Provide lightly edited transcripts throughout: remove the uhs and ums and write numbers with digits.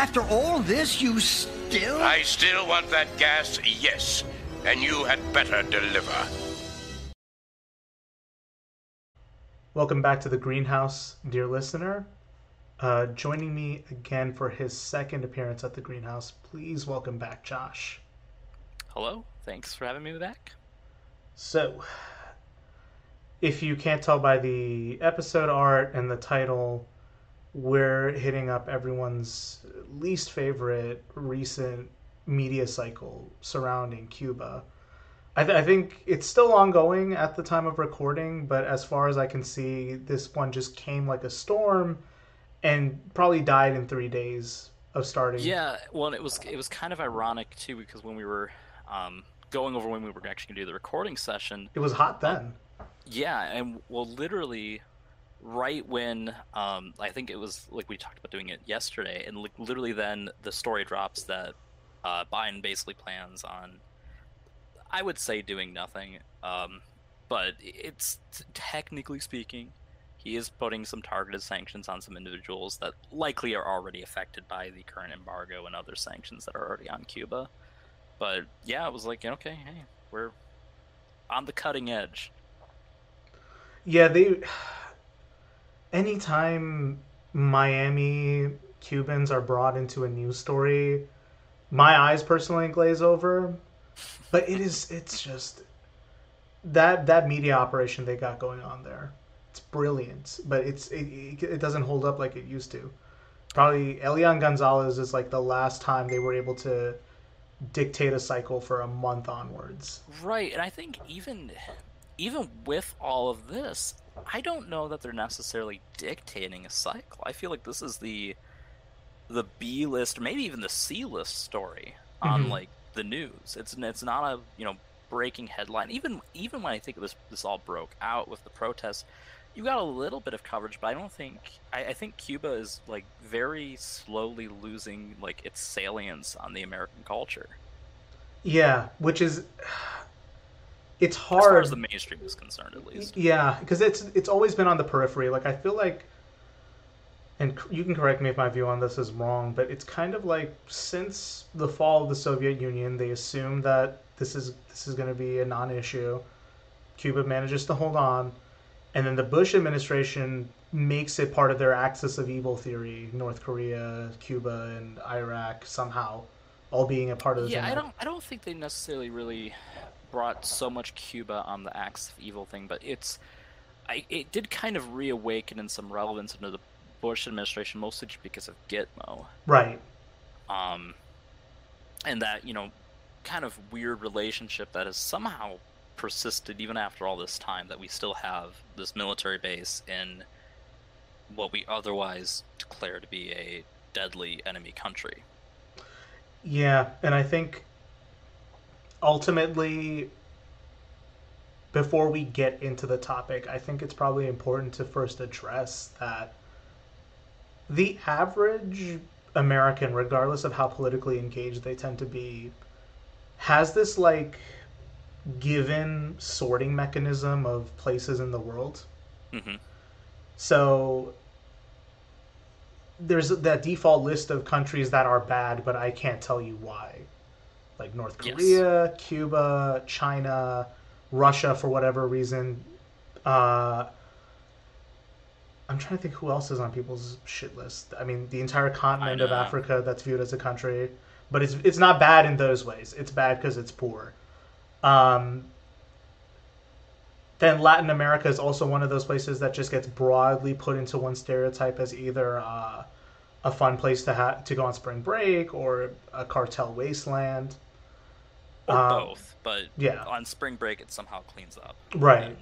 After all this, you still... I still want that gas, yes. And you had better deliver. Welcome back to the Greenhouse, dear listener. Joining me again for his second appearance at the Greenhouse, please welcome back Josh. Hello, thanks for having me back. So, if you can't tell by the episode art and the title, we're hitting up everyone's least favorite recent media cycle surrounding Cuba. I think it's still ongoing at the time of recording, but as far as I can see, this one just came like a storm and probably died in 3 days of starting. Yeah, well, it was kind of ironic too, because when we were going over when we were actually going to do the recording session, it was hot then. Yeah, and well, literally right when I think it was like we talked about doing it yesterday, and literally then the story drops that Biden basically plans on, I would say, doing nothing, but it's technically speaking, he is putting some targeted sanctions on some individuals that likely are already affected by the current embargo and other sanctions that are already on Cuba. But yeah, it was like, okay, hey, we're on the cutting edge. Yeah, anytime Miami Cubans are brought into a news story, my eyes personally glaze over. But it's just that media operation they got going on there. It's brilliant, but it doesn't hold up like it used to. Probably Elian Gonzalez is like the last time they were able to dictate a cycle for a month onwards. Right, and I think even with all of this, I don't know that they're necessarily dictating a cycle. I feel like this is the B list, or maybe even the C list story on like the news. It's not a breaking headline. Even when I think this all broke out with the protests, you got a little bit of coverage, but I think Cuba is like very slowly losing like its salience on the American culture. Yeah, which is it's hard as far as the mainstream is concerned, at least. Yeah, because it's always been on the periphery. Like I feel like, and you can correct me if my view on this is wrong, but it's kind of like since the fall of the Soviet Union, they assumed that this is going to be a non-issue. Cuba manages to hold on, and then the Bush administration makes it part of their axis of evil theory. North Korea, Cuba, and Iraq somehow all being a part of the I don't think they necessarily really brought so much Cuba on the axis of evil thing, but it did kind of reawaken in some relevance under the Bush administration, mostly just because of Gitmo. Right. And that, kind of weird relationship that has somehow persisted even after all this time, that we still have this military base in what we otherwise declare to be a deadly enemy country. Yeah, and I think ultimately, before we get into the topic, I think it's probably important to first address that the average American, regardless of how politically engaged they tend to be, has this like given sorting mechanism of places in the world. Mm-hmm. So there's that default list of countries that are bad, but I can't tell you why. Like North Korea, yes. Cuba, China, Russia for whatever reason. I'm trying to think who else is on people's shit list. I mean, the entire continent of Africa that's viewed as a country, but it's not bad in those ways. It's bad because it's poor. Then Latin America is also one of those places that just gets broadly put into one stereotype as either a fun place to go on spring break or a cartel wasteland. Or both, but yeah. On spring break it somehow cleans up. Right.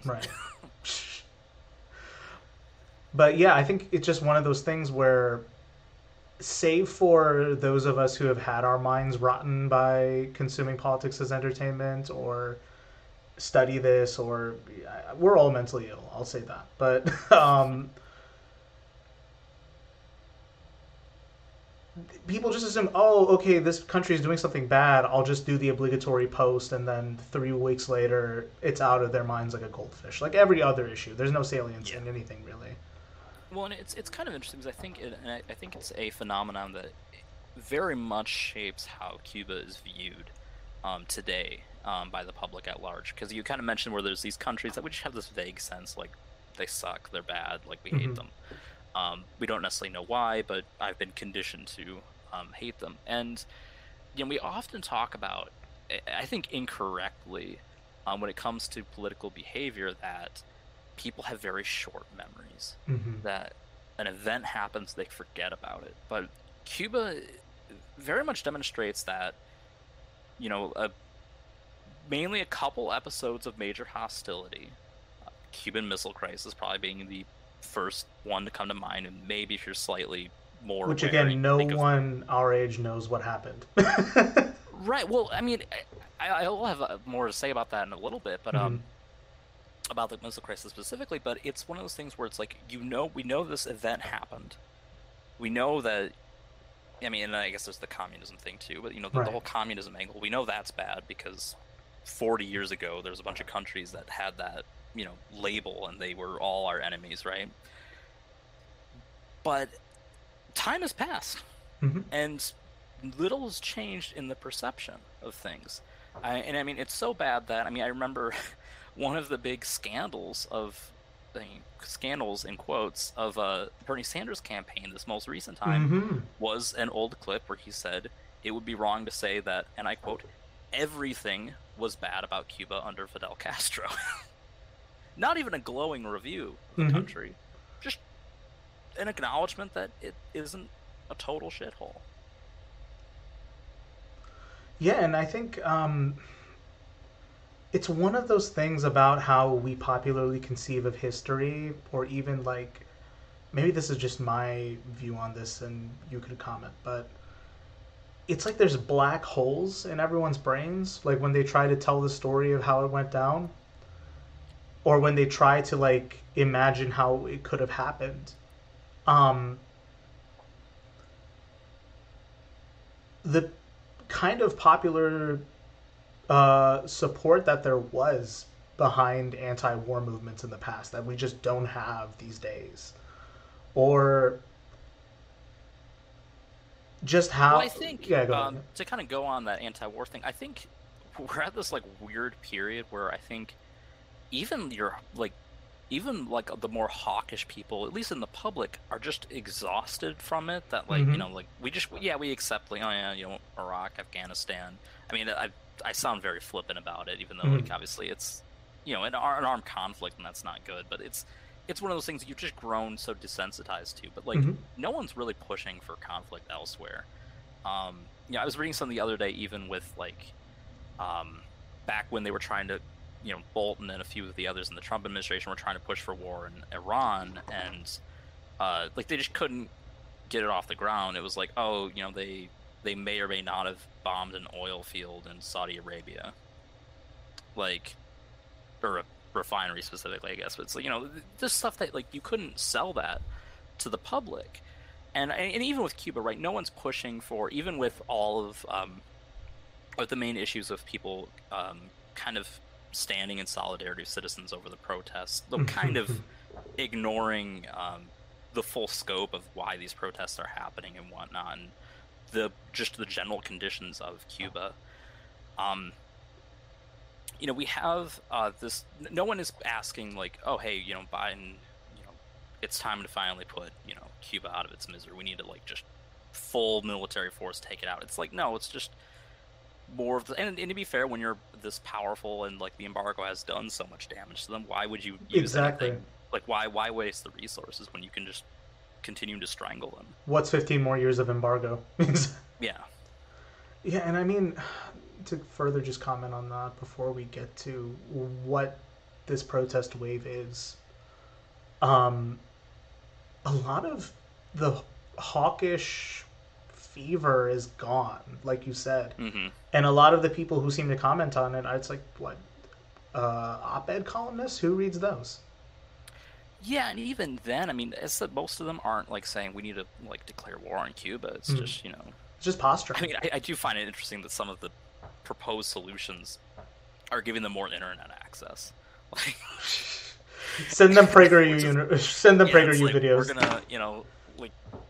But yeah, I think it's just one of those things where, save for those of us who have had our minds rotten by consuming politics as entertainment or study this, or we're all mentally ill, I'll say that. But people just assume, oh, okay, this country is doing something bad, I'll just do the obligatory post, and then 3 weeks later, it's out of their minds like a goldfish. Like every other issue. There's no salience in anything, really. Well, and it's kind of interesting because I think it's a phenomenon that very much shapes how Cuba is viewed today by the public at large. Because you kind of mentioned where there's these countries that we just have this vague sense, like, they suck, they're bad, like, we hate them. We don't necessarily know why, but I've been conditioned to hate them. And, you know, we often talk about, I think incorrectly, when it comes to political behavior, that people have very short memories. That an event happens, they forget about it. But Cuba very much demonstrates that, you know, mainly a couple episodes of major hostility, Cuban Missile Crisis probably being the first one to come to mind, and maybe if you're slightly more which aware, again, no one our age knows what happened. Right. Well, I mean, I'll have more to say about that in a little bit, but about the Missile Crisis specifically. But it's one of those things where it's like, we know this event happened. We know that. I mean, and I guess there's the communism thing too, but you know, the whole communism angle. We know that's bad because 40 years ago, there's a bunch of countries that had that, you know, label, and they were all our enemies, right? But time has passed, and little has changed in the perception of things. And I mean, it's so bad that, I mean, I remember one of the big scandals in quotes of Bernie Sanders' campaign this most recent time was an old clip where he said it would be wrong to say that, and I quote, everything was bad about Cuba under Fidel Castro. Not even a glowing review of the country, just an acknowledgement that it isn't a total shithole. Yeah, and I think it's one of those things about how we popularly conceive of history, or even like, maybe this is just my view on this and you could comment, but it's like there's black holes in everyone's brains, like when they try to tell the story of how it went down, or when they try to like imagine how it could have happened. The kind of popular support that there was behind anti-war movements in the past that we just don't have these days, or just how. Well, I think to kind of go on that anti-war thing, I think we're at this like weird period where I think even the more hawkish people, at least in the public, are just exhausted from it. That like, you know, like we accept, like, oh yeah, you know, Iraq, Afghanistan. I mean, I sound very flippant about it, even though like obviously it's, you know, an armed conflict, and that's not good. But it's one of those things that you've just grown so desensitized to. But like, no one's really pushing for conflict elsewhere. I was reading something the other day, even with like, back when they were trying to, you know, Bolton and a few of the others in the Trump administration were trying to push for war in Iran, and like they just couldn't get it off the ground. It was like, oh, you know, they may or may not have bombed an oil field in Saudi Arabia, like, or a refinery specifically, I guess. But it's like, you know, this stuff that like you couldn't sell that to the public, and even with Cuba, right? No one's pushing for, even with all of the main issues of people kind of standing in solidarity with citizens over the protests, though kind of ignoring the full scope of why these protests are happening and whatnot, and the general conditions of Cuba. You know, we have this. No one is asking like, oh, hey, you know, Biden, you know, it's time to finally put, you know, Cuba out of its misery. We need to like just full military force take it out. It's like, no, it's just more of the, and to be fair, when you're this powerful and like the embargo has done so much damage to them, why would you use anything? Like, why waste the resources when you can just continue to strangle them? What's 15 more years of embargo? Yeah, and I mean, to further just comment on that before we get to what this protest wave is, a lot of the hawkish fever is gone, like you said, and a lot of the people who seem to comment on it, it's like, what, op-ed columnists? Who reads those? Yeah, and even then, I mean, as said, most of them aren't like saying we need to like declare war on Cuba. It's just, you know, it's just posturing. I mean, I do find it interesting that some of the proposed solutions are giving them more internet access. Like, send them PragerU PragerU like, videos. We're gonna, you know, like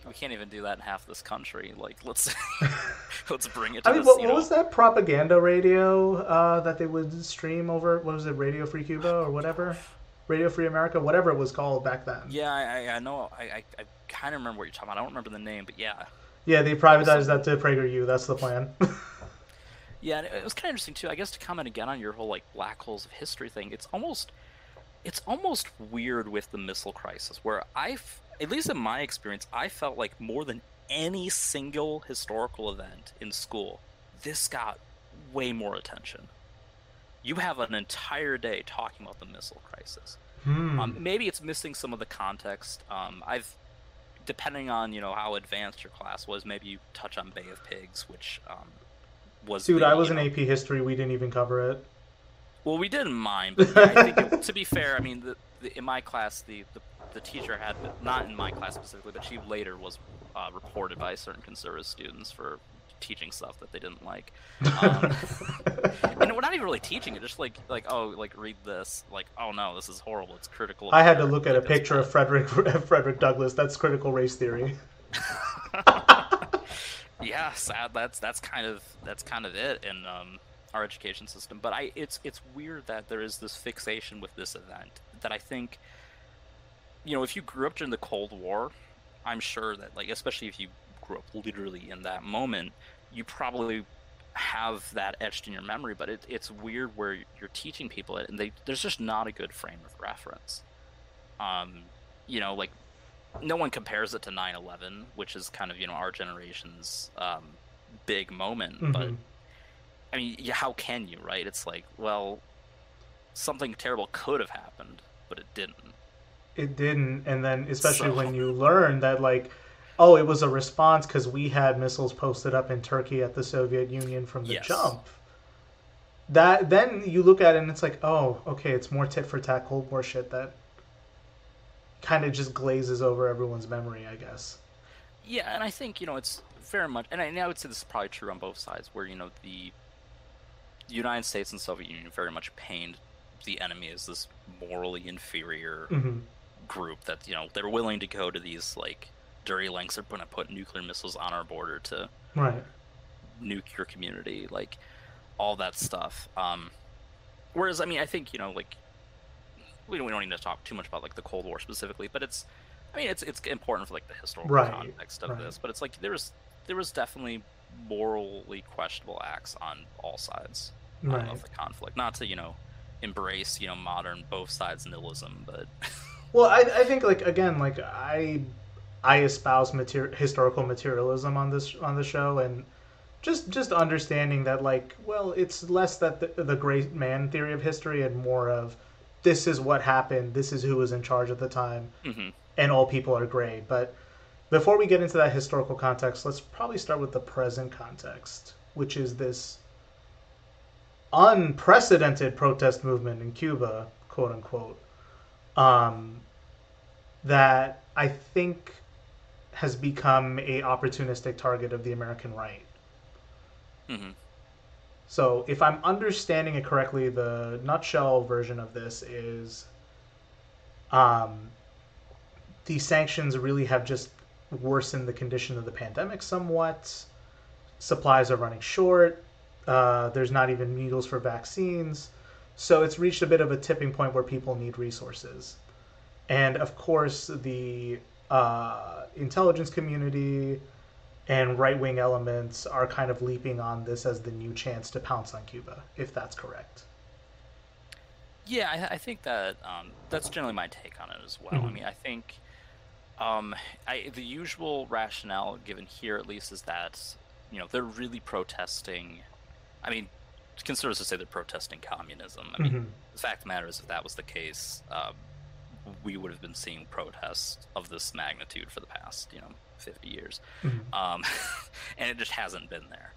we can't even do that in half this country. Like, let's let's bring it I to mean, this. what was that propaganda radio that they would stream over? What was it, Radio Free Cuba or whatever? Radio Free America, whatever it was called back then. Yeah, I know. I kind of remember what you're talking about. I don't remember the name, but yeah. Yeah, they privatized that to PragerU. That's the plan. Yeah, and it was kind of interesting too. I guess to comment again on your whole like black holes of history thing, it's almost weird with the missile crisis, where at least in my experience, I felt like more than any single historical event in school, this got way more attention. You have an entire day talking about the missile crisis. Maybe it's missing some of the context. Depending on how advanced your class was, maybe you touch on Bay of Pigs, which was. Dude, I was in AP History. We didn't even cover it. Well, we didn't mind, but I think to be fair, I mean, in my class, the teacher had, not in my class specifically, but she later was reported by certain conservative students for teaching stuff that they didn't like. And we're not even really teaching it, just like read this, like, oh no, this is horrible, it's critical. I had to look at a picture of Frederick Douglass. That's critical race theory. Yeah, sad. That's kind of it in our education system. But it's weird that there is this fixation with this event that I think, if you grew up during the Cold War, I'm sure that, like, especially if you grew up literally in that moment, you probably have that etched in your memory. But it's weird where you're teaching people it, and there's just not a good frame of reference. Like, no one compares it to 9/11, which is kind of our generation's big moment. Mm-hmm. But I mean, how can you, right? It's like, well, something terrible could have happened, but it didn't. It didn't, and then especially when you learn that, like, oh, it was a response because we had missiles posted up in Turkey at the Soviet Union from the jump. That then you look at it and it's like, oh, okay, it's more tit for tat Cold War shit that kind of just glazes over everyone's memory, I guess. Yeah, and I think it's very much, and I would say this is probably true on both sides, where the United States and Soviet Union very much painted the enemy as this morally inferior group that they're willing to go to these like dirty lengths. They're going to put nuclear missiles on our border to nuke your community, like all that stuff. Whereas, I mean, I think like we don't need to talk too much about like the Cold War specifically, but it's important for like the historical context of this. But it's like there was definitely morally questionable acts on all sides of the conflict. Not to embrace modern both sides nihilism, but well, I think, like, again, like I espouse historical materialism on this show, and just understanding that, like, well, it's less that the great man theory of history and more of this is what happened, this is who was in charge at the time, and all people are gray. But before we get into that historical context, let's probably start with the present context, which is this unprecedented protest movement in Cuba, quote unquote, that I think has become a opportunistic target of the American right. So if I'm understanding it correctly, the nutshell version of this is these sanctions really have just worsened the condition of the pandemic somewhat. Supplies are running short. There's not even needles for vaccines. So it's reached a bit of a tipping point where people need resources. And of course, the intelligence community and right-wing elements are kind of leaping on this as the new chance to pounce on Cuba, if that's correct. Yeah, I think that that's generally my take on it as well. I mean, I think the usual rationale given here, at least, is that they're really protesting. I mean, conservatives say they're protesting communism. I mean, the fact of the matter is, if that was the case, we would have been seeing protests of this magnitude for the past 50 years, and it just hasn't been there.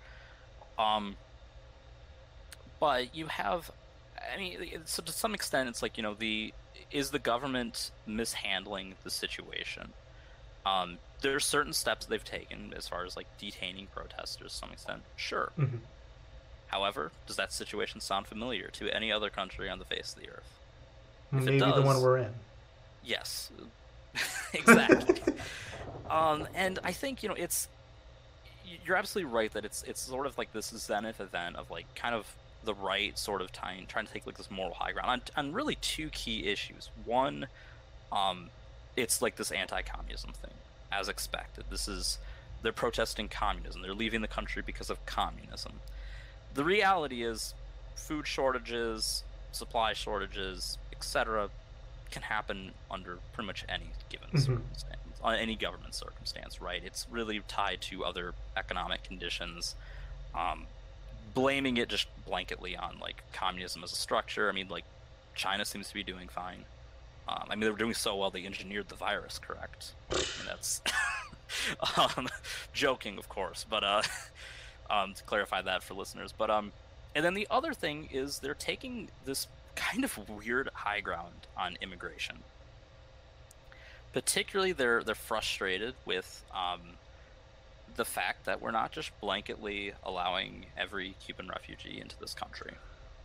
But you have, I mean, so to some extent, it's like is the government mishandling the situation? There are certain steps they've taken as far as like detaining protesters to some extent. Sure. However, does that situation sound familiar to any other country on the face of the earth? Maybe the one we're in. Yes, exactly. And I think you're absolutely right that it's sort of like this zenith event of like kind of the right sort of trying to take like this moral high ground on really two key issues. One, it's like this anti-communism thing, as expected. They're protesting communism. They're leaving the country because of communism. The reality is, food shortages, supply shortages, etc., can happen under pretty much any given circumstance, on any government circumstance, right? It's really tied to other economic conditions. Blaming it just blanketly on like communism as a structure. I mean, like China seems to be doing fine. I mean, they were doing so well they engineered the virus, correct? And that's joking, of course, but to clarify that for listeners. But and then the other thing is they're taking this kind of weird high ground on immigration. Particularly, they're frustrated with the fact that we're not just blanketly allowing every Cuban refugee into this country.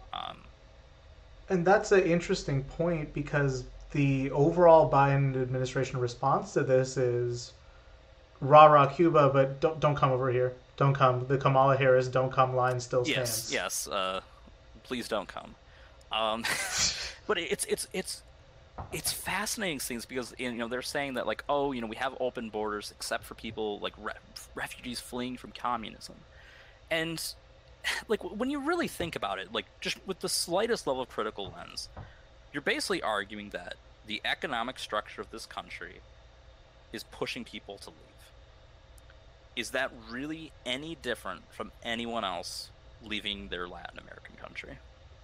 And that's an interesting point because the overall Biden administration response to this is rah rah Cuba, but don't come over here. Don't come. The Kamala Harris "don't come" line still stands. Yes. Please don't come. But it's fascinating things because they're saying that like, oh, we have open borders except for people like refugees fleeing from communism, and like when you really think about it, like just with the slightest level of critical lens, you're basically arguing that the economic structure of this country is pushing people to leave. Is that really any different from anyone else leaving their Latin American country?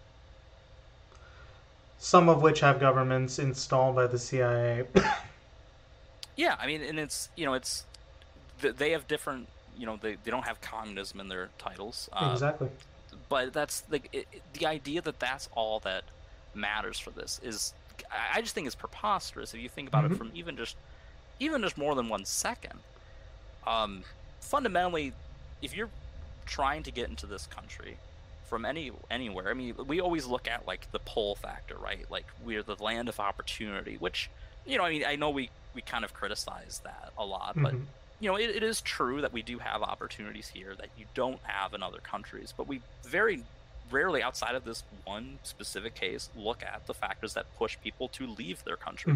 Some of which have governments installed by the CIA. Yeah, I mean, and it's they have different, they don't have communism in their titles. Exactly. But that's like the idea that that's all that matters for this is, I just think it's preposterous if you think about it from even just more than 1 second. Fundamentally, if you're trying to get into this country from anywhere, I mean, we always look at like the pull factor, right? Like we're the land of opportunity, which I mean, I know we kind of criticize that a lot, but it is true that we do have opportunities here that you don't have in other countries, but we very rarely, outside of this one specific case, look at the factors that push people to leave their country.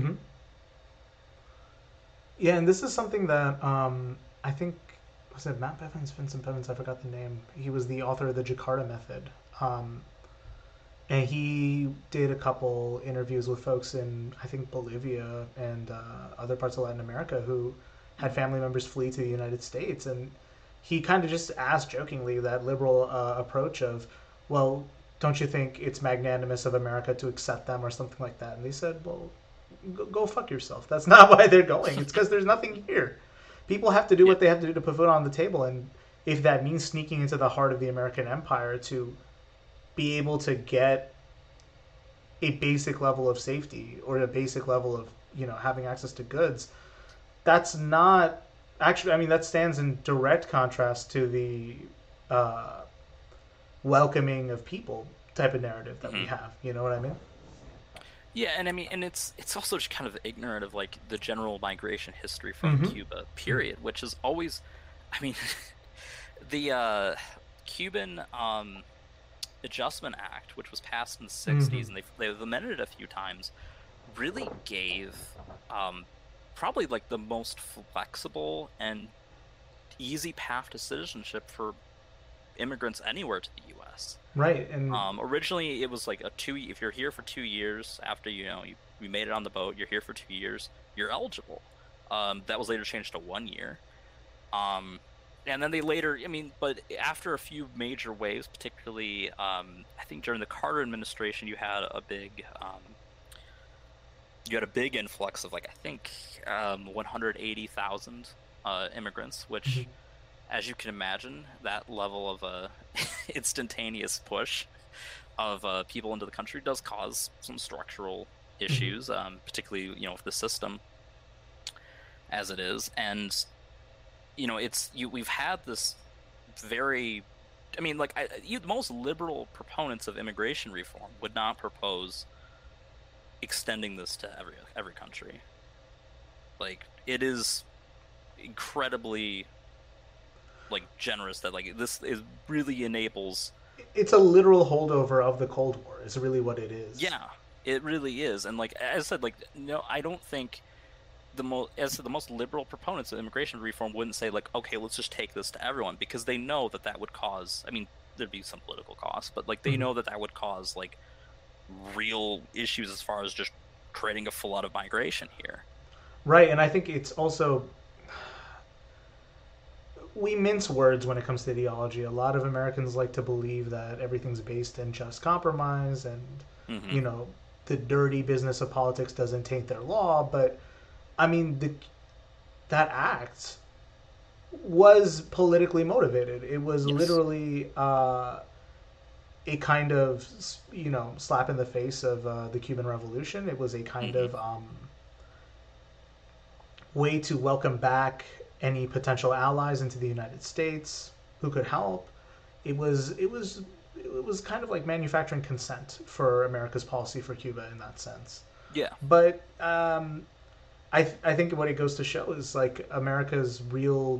Yeah, and this is something that I think, was it Matt Bevins, Vincent Bevins? I forgot the name. He was the author of the Jakarta Method. And he did a couple interviews with folks in, I think, Bolivia and other parts of Latin America who had family members flee to the United States. And he kind of just asked jokingly that liberal approach of, well, don't you think it's magnanimous of America to accept them or something like that? And they said, well, go fuck yourself. That's not why they're going. It's because there's nothing here. People have to do what they have to do to put food on the table, and if that means sneaking into the heart of the American empire to be able to get a basic level of safety or a basic level of having access to goods, that's not actually. I mean, that stands in direct contrast to the welcoming of people type of narrative that we have. You know what I mean? Yeah, and I mean, and it's also just kind of ignorant of like the general migration history from Cuba, period, which is always, I mean, the Cuban Adjustment Act, which was passed in the 60s, and they've amended it a few times, really gave probably like the most flexible and easy path to citizenship for immigrants anywhere to the U.S. Right, and originally it was like if you're here for 2 years after you made it on the boat, you're here for 2 years, you're eligible. That was later changed to 1 year, and then they later, but after a few major waves, particularly I think during the Carter administration, you had a big influx of like I think 180,000 immigrants, which. As you can imagine, that level of instantaneous push of people into the country does cause some structural issues, particularly with the system as it is. And we've had this very, the most liberal proponents of immigration reform would not propose extending this to every country. Like, it is incredibly like generous that like this is really enables. It's a literal holdover of the Cold War. Is really what it is. Yeah, it really is. And like as I said, like no, I don't think the most liberal proponents of immigration reform wouldn't say like, okay, let's just take this to everyone, because they know that that would cause. I mean, there'd be some political costs, but like they know that that would cause like real issues as far as just creating a flood of migration here. Right, and I think it's also we mince words when it comes to ideology. A lot of Americans like to believe that everything's based in just compromise and you know the dirty business of politics doesn't taint their law, but I mean, that act was politically motivated. It was literally a kind of, you know, slap in the face of the Cuban Revolution. It was a kind of way to welcome back any potential allies into the United States who could help. It was kind of like manufacturing consent for America's policy for Cuba in that sense. Yeah. But I think what it goes to show is like America's real.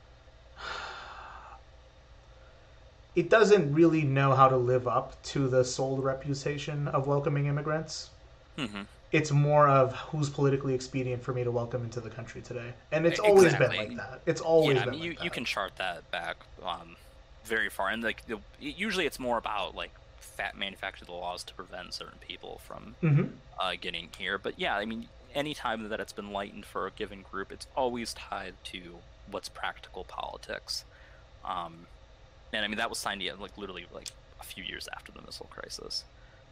It doesn't really know how to live up to the sold reputation of welcoming immigrants. It's more of who's politically expedient for me to welcome into the country today, and it's always been like that. It's always been like that. You can chart that back very far, and like usually it's more about like manufacture the laws to prevent certain people from getting here. But yeah, I mean, anytime that it's been lightened for a given group, it's always tied to what's practical politics. And I mean, that was signed like literally like a few years after the missile crisis.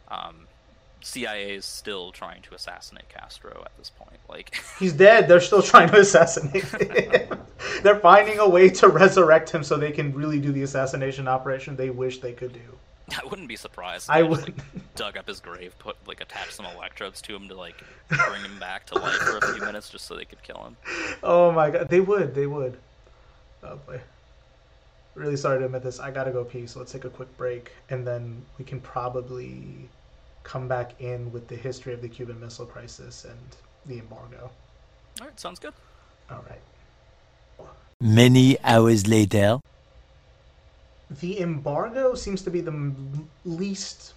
CIA is still trying to assassinate Castro at this point. Like he's dead. They're still trying to assassinate him. They're finding a way to resurrect him so they can really do the assassination operation they wish they could do. I wouldn't be surprised. I would. Like, dug up his grave, attached some electrodes to him to like bring him back to life for a few minutes, just so they could kill him. Oh my god, they would. Oh boy. Really sorry to admit this. I gotta go pee, so let's take a quick break, and then we can probably come back in with the history of the Cuban Missile Crisis and the embargo. All right, sounds good. All right. Many hours later. The embargo seems to be the least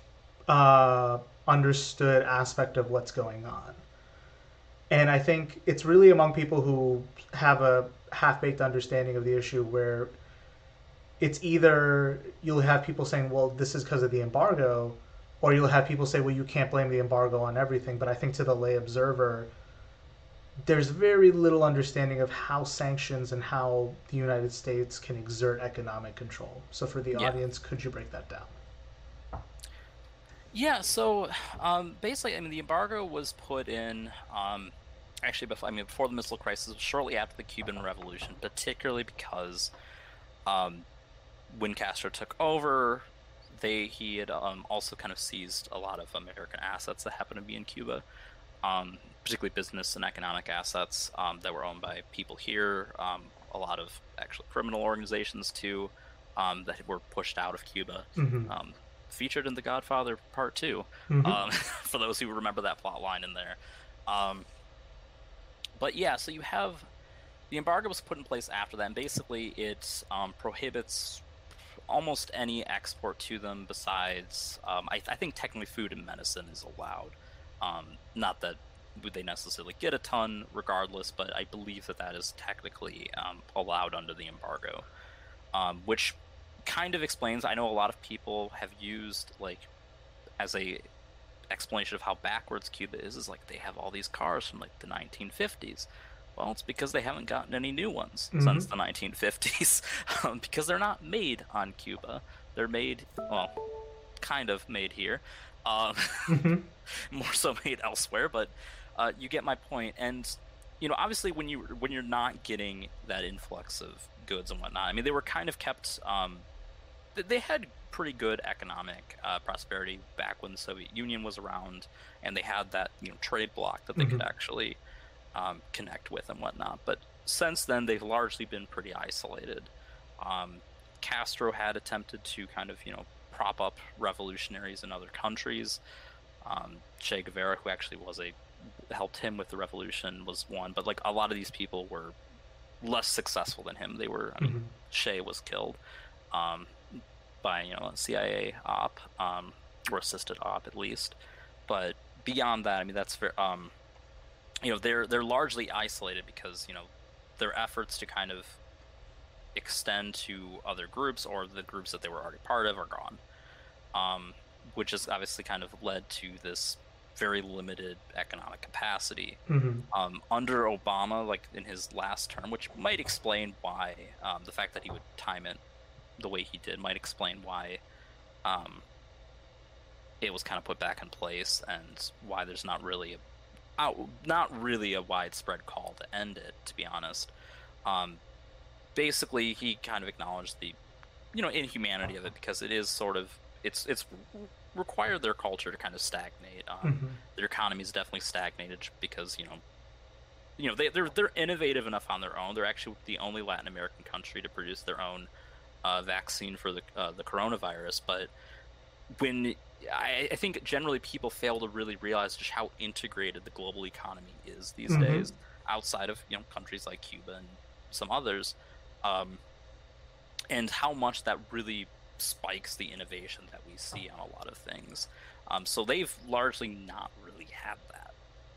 understood aspect of what's going on. And I think it's really among people who have a half-baked understanding of the issue where it's either you'll have people saying, well, this is because of the embargo, or you'll have people say, well, you can't blame the embargo on everything. But I think to the lay observer, there's very little understanding of how sanctions and how the United States can exert economic control. So for the audience, could you break that down? Yeah, so basically, I mean, the embargo was put in actually before the missile crisis, shortly after the Cuban Revolution, particularly because when Castro took over, he had also kind of seized a lot of American assets that happened to be in Cuba. Particularly business and economic assets that were owned by people here, a lot of actually criminal organizations too, that were pushed out of Cuba. Featured in The Godfather Part 2, for those who remember that plot line in there. But yeah, so you have the embargo was put in place after that, and basically it prohibits almost any export to them besides, I think technically food and medicine is allowed. Not that they necessarily get a ton regardless, but I believe that is technically allowed under the embargo, which kind of explains, I know a lot of people have used like as a explanation of how backwards Cuba is like they have all these cars from like the 1950s. Well, it's because they haven't gotten any new ones since the 1950s, because they're not made on Cuba. They're made, well, kind of made here, more so made elsewhere, but you get my point. And you know, obviously, when you're not getting that influx of goods and whatnot, I mean, they were kind of kept. They had pretty good economic prosperity back when the Soviet Union was around, and they had that trade bloc that they could actually connect with and whatnot. But since then, they've largely been pretty isolated. Castro had attempted to kind of prop up revolutionaries in other countries. Che Guevara, who actually helped him with the revolution, was one. But like a lot of these people were less successful than him. They were, I mean, Che was killed by a CIA op, or assisted op at least. But beyond that, I mean, that's very, they're largely isolated because their efforts to kind of extend to other groups or the groups that they were already part of are gone, which has obviously kind of led to this very limited economic capacity. Under Obama, like in his last term, which might explain why the fact that he would time it the way he did might explain why it was kind of put back in place and why there's not really a widespread call to end it, to be honest. Basically, he kind of acknowledged the inhumanity of it because it is sort of it's required their culture to kind of stagnate. Their economy is definitely stagnated because they're innovative enough on their own. They're actually the only Latin American country to produce their own vaccine for the coronavirus. But when I think generally people fail to really realize just how integrated the global economy is these days, outside of countries like Cuba and some others, and how much that really spikes the innovation that we see on a lot of things. So they've largely not really had that.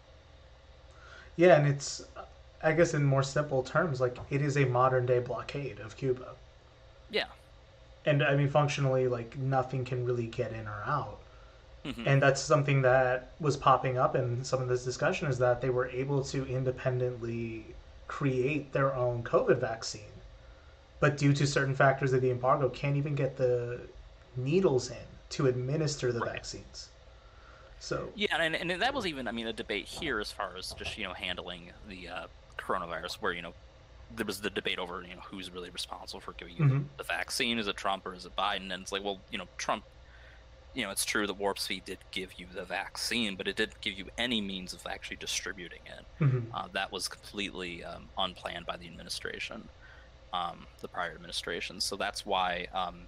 Yeah, and it's, I guess in more simple terms, like it is a modern day blockade of Cuba. Yeah. And I mean, functionally, like nothing can really get in or out. And that's something that was popping up in some of this discussion, is that they were able to independently create their own COVID vaccine. But due to certain factors of the embargo, can't even get the needles in to administer the vaccines. So yeah, and that was even, I mean, a debate here as far as just handling the coronavirus, where there was the debate over who's really responsible for giving you the vaccine. Is it Trump or is it Biden? And it's like, well, Trump. It's true that Warp Speed did give you the vaccine, but it didn't give you any means of actually distributing it. That was completely unplanned by the administration, the prior administration. So that's why,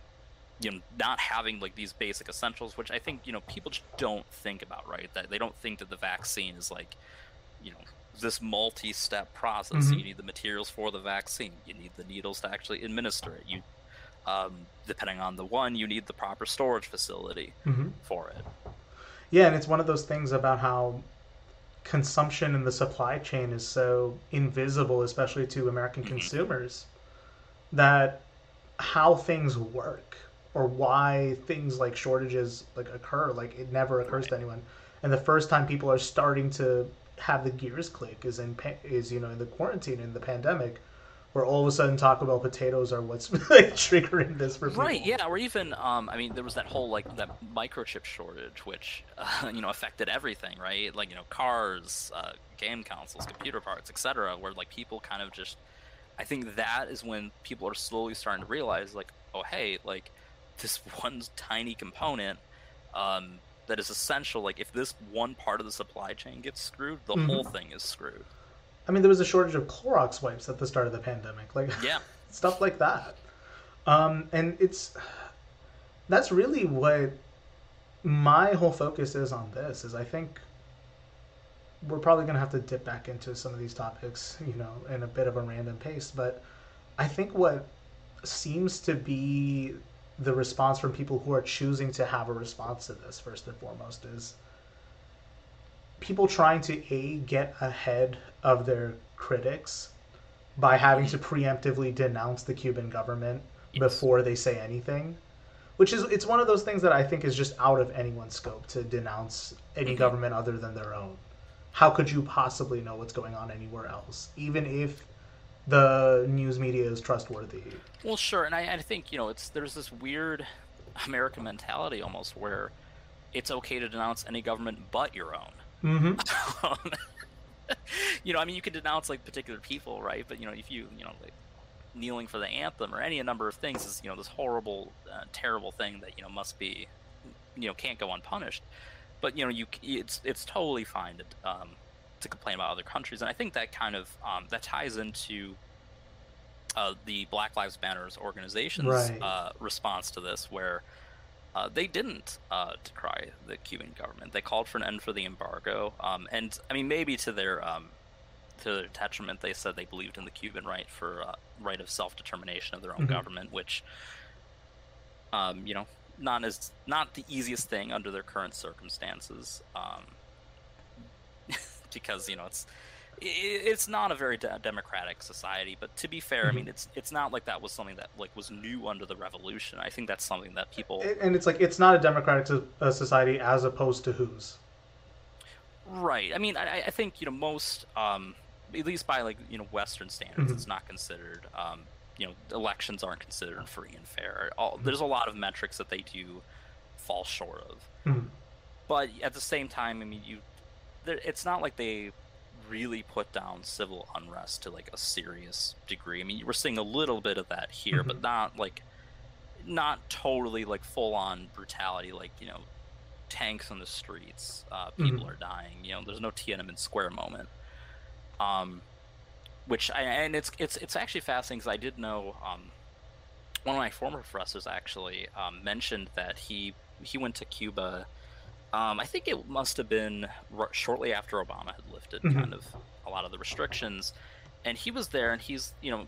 not having like these basic essentials, which I think, people just don't think about, right? That they don't think that the vaccine is like, this multi-step process. You need the materials for the vaccine. You need the needles to actually administer it. You depending on the one, you need the proper storage facility for it. Yeah, and it's one of those things about how consumption in the supply chain is so invisible, especially to American consumers, that how things work or why things like shortages like occur, like it never occurs to anyone. And the first time people are starting to have the gears click is in the quarantine, in the pandemic, where all of a sudden Taco Bell potatoes are what's like triggering this for people. Right, yeah, or even, I mean, there was that whole, like, that microchip shortage, which, affected everything, right? Like, cars, game consoles, computer parts, etc., where, like, people kind of just, I think that is when people are slowly starting to realize, like, oh, hey, like, this one tiny component that is essential, like, if this one part of the supply chain gets screwed, the whole thing is screwed. I mean, there was a shortage of Clorox wipes at the start of the pandemic, like stuff like that. And that's really what my whole focus is on this. Is I think we're probably going to have to dip back into some of these topics, in a bit of a random pace. But I think what seems to be the response from people who are choosing to have a response to this, first and foremost, is people trying to get ahead of their critics by having to preemptively denounce the Cuban government before they say anything, it's one of those things that I think is just out of anyone's scope to denounce any government other than their own. How could you possibly know what's going on anywhere else, even if the news media is trustworthy? Well, sure, and I think there's this weird American mentality almost where it's okay to denounce any government but your own. I mean, you can denounce like particular people, right? But if you like kneeling for the anthem or any number of things is this horrible, terrible thing that must be, can't go unpunished. But it's totally fine to complain about other countries, and I think that kind of that ties into the Black Lives Matter's organization's response to this, where they didn't decry the Cuban government. They called for an end for the embargo, and I mean maybe to their to their detriment, they said they believed in the Cuban right of self-determination of their own government, which, not the easiest thing under their current circumstances, because it's not a very democratic society. But to be fair, I mean, it's not like that was something that was new under the revolution. I think that's something that people, and it's not a democratic society as opposed to whose. Right. I mean, I think most, at least by Western standards, it's not considered. Elections aren't considered free and fair. There's a lot of metrics that they do fall short of. But at the same time, I mean, it's not like they really put down civil unrest to a serious degree. I mean, you were seeing a little bit of that here, but not totally full on brutality. Tanks on the streets, people are dying. There's no Tiananmen Square moment. It's actually fascinating because I did know one of my former professors actually mentioned that he went to Cuba. I think it must have been shortly after Obama had lifted kind of a lot of the restrictions, and he was there, and he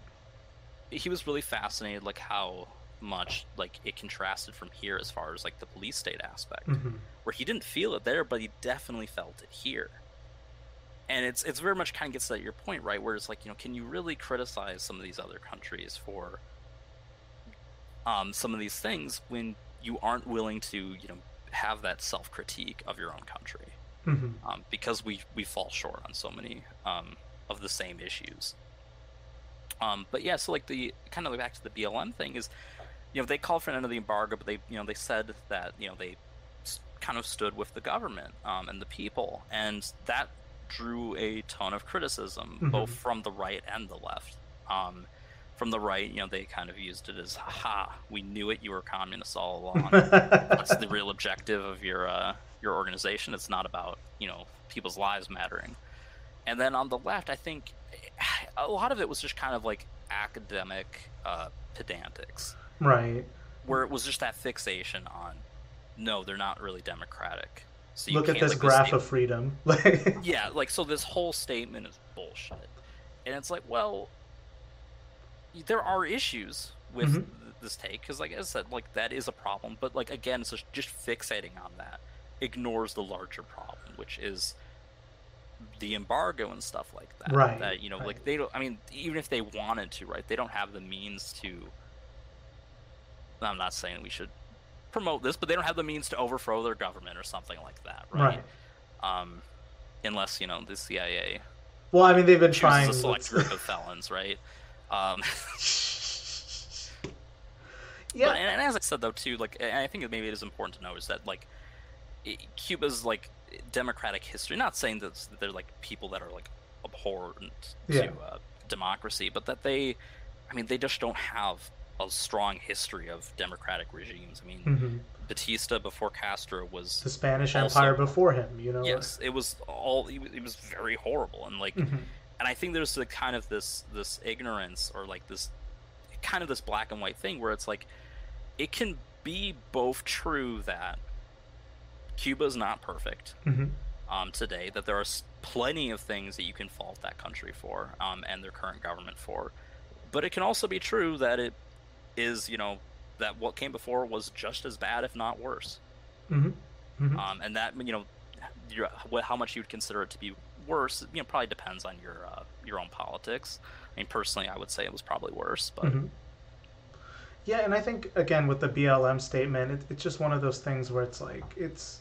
was really fascinated how much it contrasted from here as far as the police state aspect, where he didn't feel it there, but he definitely felt it here. And it's very much kind of gets at your point, right, where it's can you really criticize some of these other countries for some of these things when you aren't willing to have that self-critique of your own country, because we fall short on so many of the same issues. But yeah, so the kind of back to the BLM thing is, they called for an end of the embargo, but they said that they kind of stood with the government and the people, and that drew a ton of criticism, both from the right and the left. From the right, they kind of used it as, "Ha, we knew it. You were communists all along. That's the real objective of your organization. It's not about people's lives mattering." And then on the left, I think a lot of it was just kind of academic pedantics, right? Where it was just that fixation on, no, they're not really democratic. So look at this graph of freedom. Yeah, so this whole statement is bullshit, and it's well, there are issues with this take, because like I said, that is a problem, but again, it's just fixating on that ignores the larger problem, which is the embargo and stuff like that. Right. That right. They don't. I mean, even if they wanted to, right? They don't have the means to. I'm not saying we should promote this, but they don't have the means to overthrow their government or something like that, right? Unless the CIA. Well, I mean, they've been trying a select group of felons, right? Yeah, and as I said though too, and I think maybe it is important to know is that Cuba's democratic history. Not saying that they're people that are abhorrent to democracy, but that they just don't have a strong history of democratic regimes. I mean, Batista before Castro was the Spanish Empire before him. Yes, it was it was very horrible, and and I think there's kind of this ignorance or this kind of this black and white thing where it's it can be both true that Cuba is not perfect today, that there are plenty of things that you can fault that country for and their current government for, but it can also be true that it is that what came before was just as bad, if not worse. And that how much you would consider it to be worse, probably depends on your own politics. I mean, personally, I would say it was probably worse, but yeah. And I think again with the BLM statement, it's just one of those things where it's it's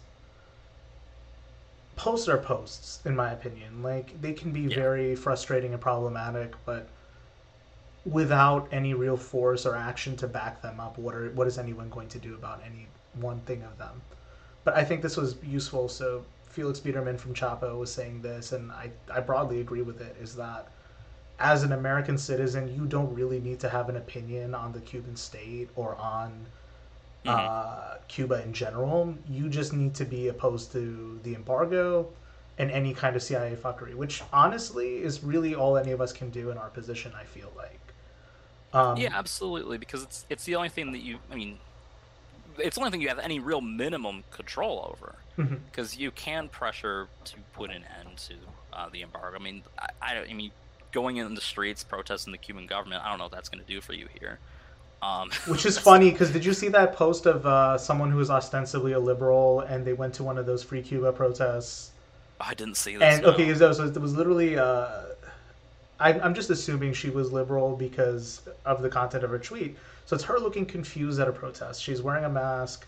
posts are posts, in my opinion. They can be very frustrating and problematic, but without any real force or action to back them up, what is anyone going to do about any one thing of them? But I think this was useful. So Felix Biederman from Chapo was saying this, and I broadly agree with it, is that as an American citizen, you don't really need to have an opinion on the Cuban state or on Cuba in general. You just need to be opposed to the embargo and any kind of CIA fuckery, which honestly is really all any of us can do in our position, I feel like. Yeah, absolutely, because it's the only thing that it's the only thing you have any real minimum control over, Mm-hmm. because you can pressure to put an end to the embargo. I mean, I mean, going in the streets protesting the Cuban government, I don't know what that's going to do for you here. Which is funny, because did you see that post of someone who was ostensibly a liberal, and they went to one of those Free Cuba protests? I didn't see this. And no. okay, so it was literally. I'm just assuming she was liberal because of the content of her tweet. So it's her looking confused at a protest. She's wearing a mask,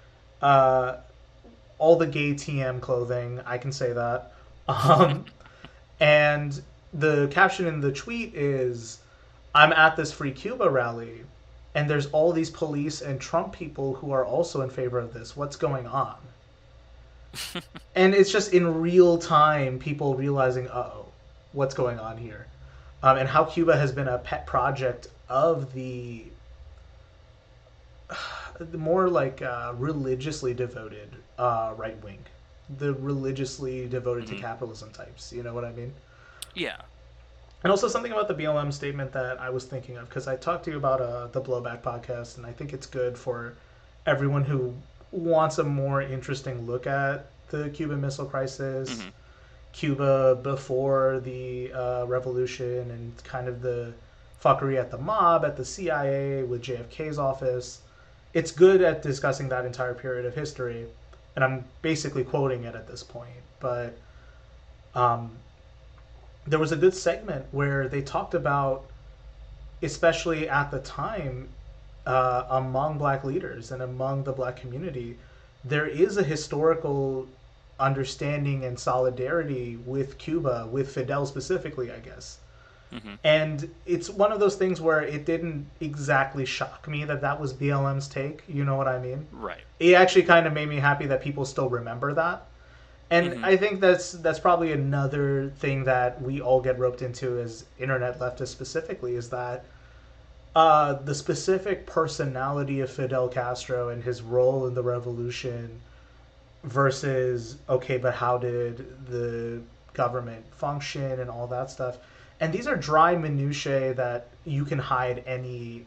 all the gay TM clothing. I can say that. And the caption in the tweet is, "I'm at this Free Cuba rally, and there's all these police and Trump people who are also in favor of this. What's going on?" And it's just in real time, people realizing, uh-oh, what's going on here? And how Cuba has been a pet project of the more like religiously devoted right wing, the religiously devoted to capitalism types. You know what I mean? Yeah. And also something about the BLM statement that I was thinking of, because I talked to you about the Blowback podcast, and I think it's good for everyone who wants a more interesting look at the Cuban Missile Crisis, Cuba before the revolution, and kind of the fuckery at the mob, at the CIA, with JFK's office. It's good at discussing that entire period of history, and I'm basically quoting it at this point. But there was a good segment where they talked about, especially at the time, among black leaders and among the black community, there is a historical understanding and solidarity with Cuba, with Fidel specifically, I guess. And it's one of those things where it didn't exactly shock me that that was BLM's take. You know what I mean? Right. It actually kind of made me happy that people still remember that. And I think that's probably another thing that we all get roped into as internet leftists specifically, is that the specific personality of Fidel Castro and his role in the revolution versus, okay, but how did the government function and all that stuff. And these are dry minutiae that you can hide any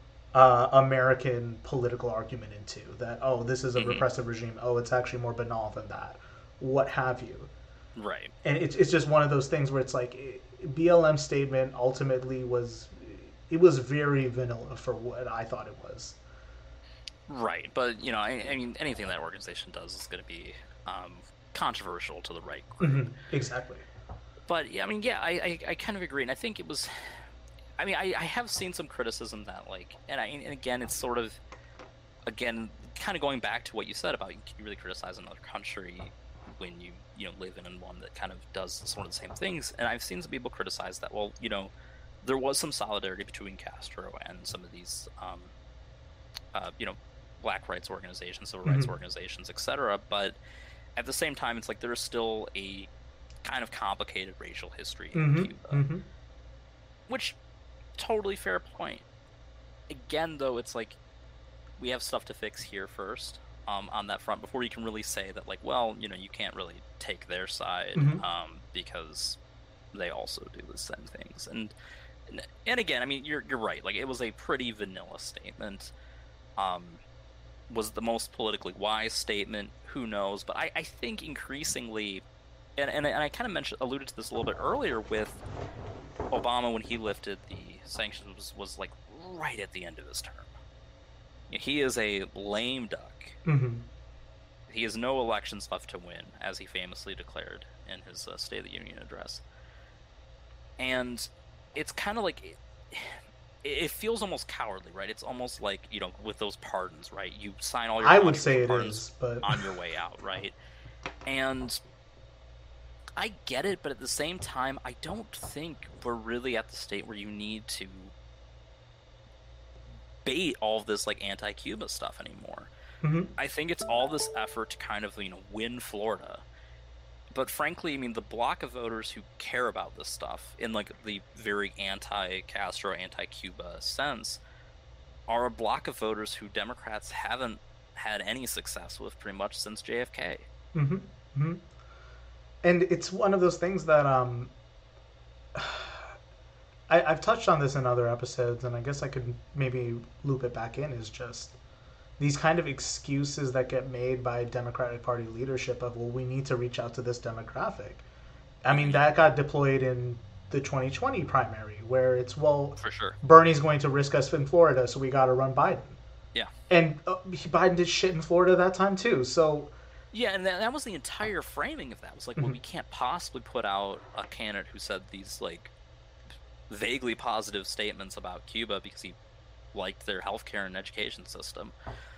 American political argument into. That, oh, this is a repressive regime. Oh, it's actually more banal than that. What have you. Right. And it's just one of those things where it's like, BLM statement ultimately was very vanilla for what I thought it was. Right, but you know, I mean, anything that organization does is going to be controversial to the right group. Exactly. But yeah, I mean, yeah, I kind of agree, and I think it was. I mean, I have seen some criticism that, like, and again, it's sort of, again, kind of going back to what you said about you can really criticize another country when you know live in one that kind of does sort of the same things. And I've seen some people criticize that. Well, you know, there was some solidarity between Castro and some of these, you know, black rights organizations, civil rights organizations, etc. But at the same time, it's like there is still a kind of complicated racial history in Cuba, which totally fair point. Again, though, it's like we have stuff to fix here first on that front before you can really say that, like, well, you know, you can't really take their side because they also do the same things. And again, I mean, you're right. Like, it was a pretty vanilla statement. Was the most politically wise statement? Who knows? But I think increasingly, and I kind of alluded to this a little bit earlier with Obama when he lifted the sanctions, was like right at the end of his term. He is a lame duck. He has no elections left to win, as he famously declared in his State of the Union address. And it's kind of like it feels almost cowardly, right? It's almost like, you know, with those pardons, right? You sign all your I would say it is, but on your way out, right? And I get it, but at the same time, I don't think we're really at the state where you need to bait all of this like anti-Cuba stuff anymore. I think it's all this effort to kind of, you know, win Florida. But frankly, I mean, the block of voters who care about this stuff in like the very anti-Castro, anti-Cuba sense are a block of voters who Democrats haven't had any success with pretty much since JFK. And it's one of those things that I've touched on this in other episodes, and I guess I could maybe loop it back in, is just these kind of excuses that get made by Democratic Party leadership of, well, we need to reach out to this demographic. I mean, that got deployed in the 2020 primary, where it's, well, For sure. Bernie's going to risk us in Florida, so we got to run Biden. Yeah. And Biden did shit in Florida that time too. So Yeah, and that was the entire framing of that. It was like, well, we can't possibly put out a candidate who said these like vaguely positive statements about Cuba because he liked their healthcare and education system.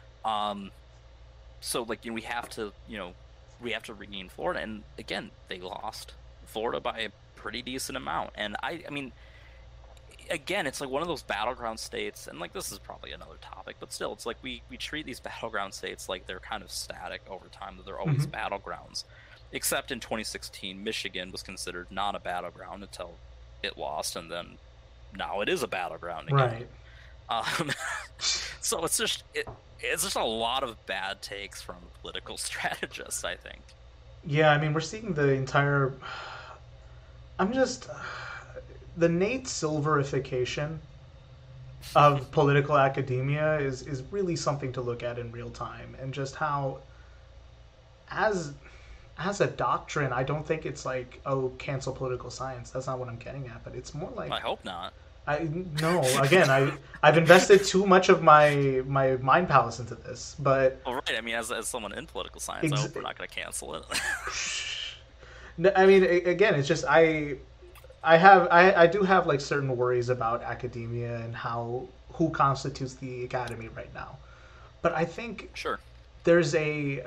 So like, we have to regain Florida, and again, they lost Florida by a pretty decent amount. And I mean, again, it's like one of those battleground states, and like this is probably another topic, but still, it's like we treat these battleground states like they're kind of static over time, that they're always battlegrounds. Except in 2016, Michigan was considered not a battleground until it lost, and then now it is a battleground again. right. So it's just a lot of bad takes from political strategists, I think. Yeah, I mean, we're seeing the entire. The Nate Silverification of political academia is really something to look at in real time, and just how, as a doctrine, I don't think it's like, oh, cancel political science. That's not what I'm getting at, but it's more like, I hope not. I've invested too much of my mind palace into this, but Well, right. I mean, as someone in political science, I hope we're not going to cancel it. no, I mean, again, it's just I do have like certain worries about academia and who constitutes the academy right now, but I think Sure. there's a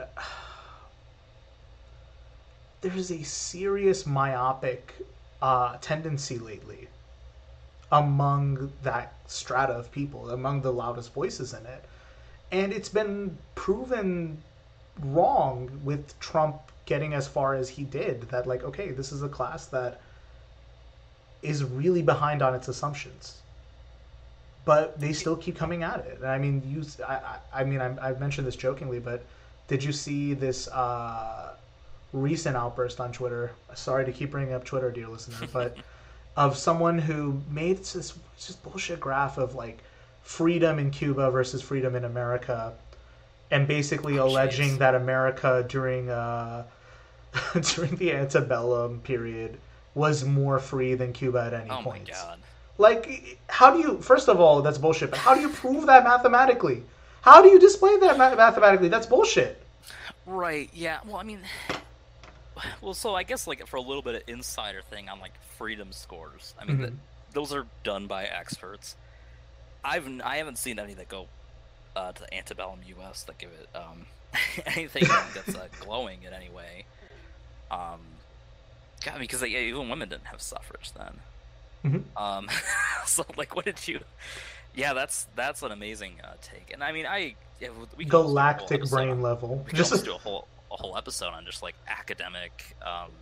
serious myopic tendency lately among that strata of people, among the loudest voices in it. And it's been proven wrong with Trump getting as far as he did, that like, okay, this is a class that is really behind on its assumptions. But they still keep coming at it. And I mean, I've mentioned this jokingly, but did you see this recent outburst on Twitter? Sorry to keep bringing up Twitter, dear listener, but of someone who made this just bullshit graph of like freedom in Cuba versus freedom in America, and basically alleging that America during during the antebellum period was more free than Cuba at any point. Oh my god. Like, how do you... First of all, that's bullshit, but how do you prove that mathematically? How do you display that mathematically? That's bullshit. Right, yeah. Well, I mean... Well, so I guess, like, for a little bit of insider thing on, like, freedom scores, I mean, those are done by experts. I haven't seen any that go to the antebellum U.S. that give it anything that's glowing in any way. God, I mean, because even women didn't have suffrage then. So like, what did you? Yeah, that's an amazing take, and I mean, we galactic brain level. We just do a whole episode on just like academic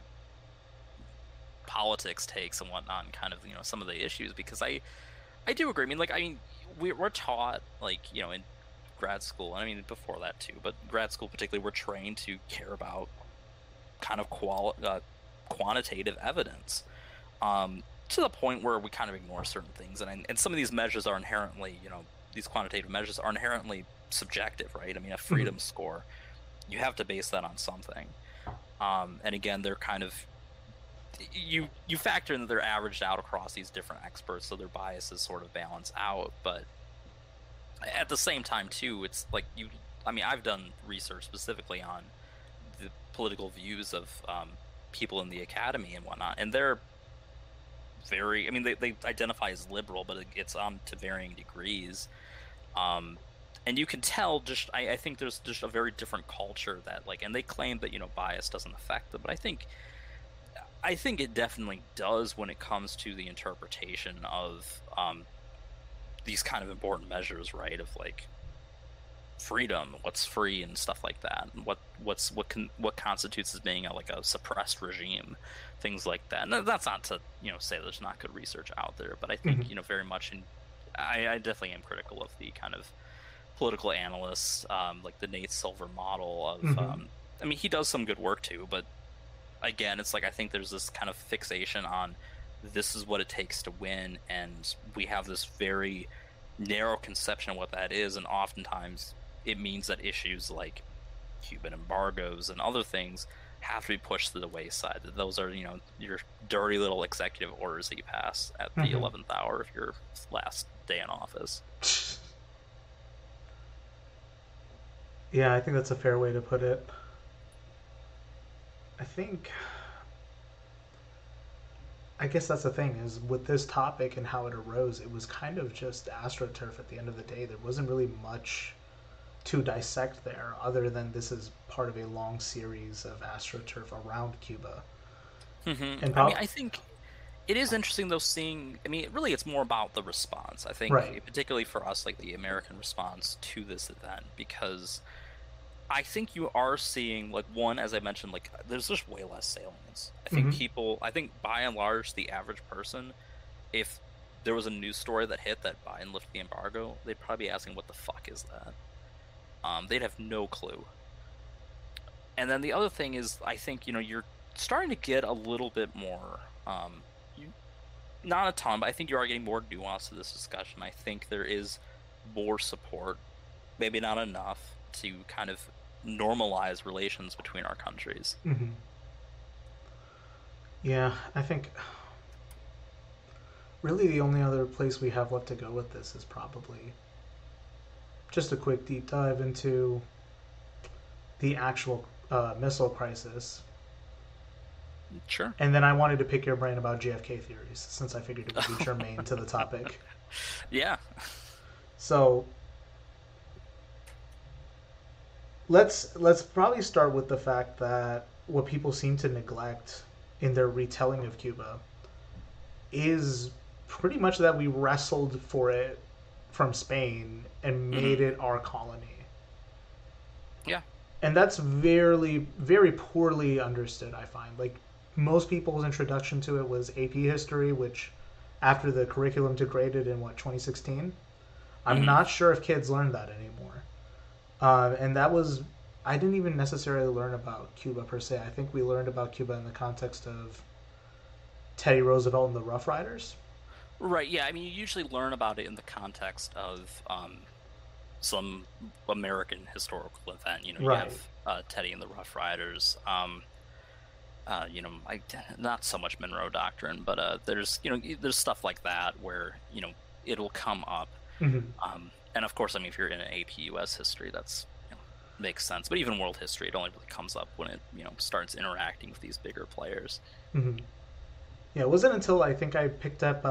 politics takes and whatnot, and kind of some of the issues, because I do agree. I mean, we're taught, like, in grad school, and I mean before that too, but grad school particularly, we're trained to care about kind of quantitative evidence. To the point where we kind of ignore certain things, and some of these measures are inherently, these quantitative measures are inherently subjective, right? I mean, a freedom score, you have to base that on something. And again, they're kind of, you factor in that they're averaged out across these different experts, so their biases sort of balance out. But at the same time, too, it's like I've done research specifically on the political views of people in the academy and whatnot, and they're very, they identify as liberal, but it's to varying degrees, and you can tell just I think there's just a very different culture that, like, and they claim that bias doesn't affect them, but I think it definitely does when it comes to the interpretation of these kind of important measures, right, of like freedom, what's free and stuff like that, and what constitutes as being a suppressed regime, things like that. And that's not to say there's not good research out there, but I think very much I definitely am critical of the kind of political analysts, like the Nate Silver model of I mean, he does some good work too, but again, it's like I think there's this kind of fixation on this is what it takes to win, and we have this very narrow conception of what that is, and oftentimes it means that issues like Cuban embargoes and other things have to be pushed to the wayside. That those are, your dirty little executive orders that you pass at the 11th hour of your last day in office. Yeah, I think that's a fair way to put it. I guess that's the thing, is with this topic and how it arose, it was kind of just AstroTurf at the end of the day. There wasn't really much to dissect there, other than this is part of a long series of AstroTurf around Cuba. Mm-hmm. And I think it is interesting, though, seeing... I mean, really, it's more about the response, I think, particularly for us, like, the American response to this event, because I think you are seeing, like, one, as I mentioned, like, there's just way less salience. I think I think by and large, the average person, if there was a news story that hit that Biden lifted the embargo, they'd probably be asking, what the fuck is that? They'd have no clue. And then the other thing is, I think, you're starting to get a little bit more, not a ton, but I think you are getting more nuance to this discussion. I think there is more support, maybe not enough, to kind of normalize relations between our countries. Mm-hmm. Yeah, I think really the only other place we have left to go with this is probably just a quick deep dive into the actual missile crisis. Sure. And then I wanted to pick your brain about JFK theories, since I figured it would be germane to the topic. Yeah. So let's probably start with the fact that what people seem to neglect in their retelling of Cuba is pretty much that we wrestled for it from Spain and made it our colony. Yeah. And that's very, very poorly understood, I find. Like, most people's introduction to it was AP history, which, after the curriculum degraded in, 2016? I'm not sure if kids learned that anymore. And that was... I didn't even necessarily learn about Cuba, per se. I think we learned about Cuba in the context of Teddy Roosevelt and the Rough Riders. Right, yeah. I mean, you usually learn about it in the context of some American historical event. You have Teddy and the Rough Riders. Not so much Monroe Doctrine, but there's stuff like that where it'll come up. And of course, I mean, if you're in an AP US history, that's makes sense. But even world history, it only really comes up when it starts interacting with these bigger players. Yeah, it wasn't until I think I picked up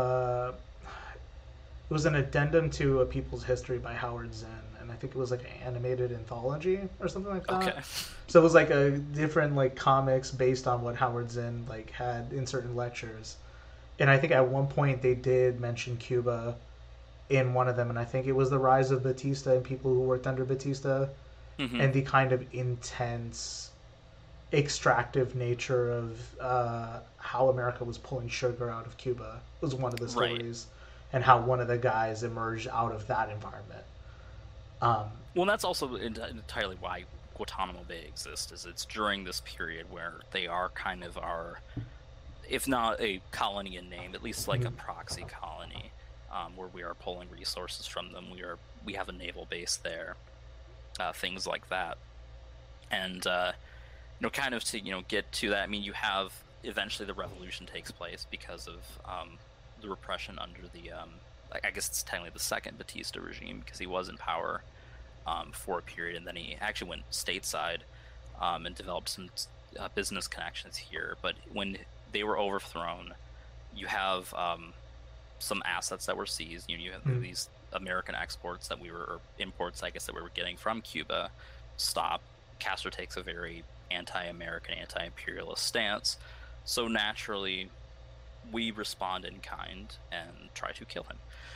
it was an addendum to A People's History by Howard Zinn, and I think it was like an animated anthology or something like that. Okay. So it was like a different comics based on what Howard Zinn had in certain lectures. And I think at one point they did mention Cuba in one of them, and I think it was the rise of Batista and people who worked under Batista, and the kind of intense extractive nature of how America was pulling sugar out of Cuba was one of the stories, and how one of the guys emerged out of that environment. Well, that's also entirely why Guantanamo Bay exists, is it's during this period where they are kind of our, if not a colony in name, at least like a proxy colony, where we are pulling resources from them. We have a naval base there, things like that. And kind of to get to that, I mean, you have eventually the revolution takes place because of the repression under the I guess it's technically the second Batista regime, because he was in power for a period, and then he actually went stateside and developed some business connections here. But when they were overthrown, you have some assets that were seized. You have these American exports that or imports, I guess, that we were getting from Cuba stop. Castro takes a very anti-American, anti-imperialist stance. So naturally, we respond in kind and try to kill him.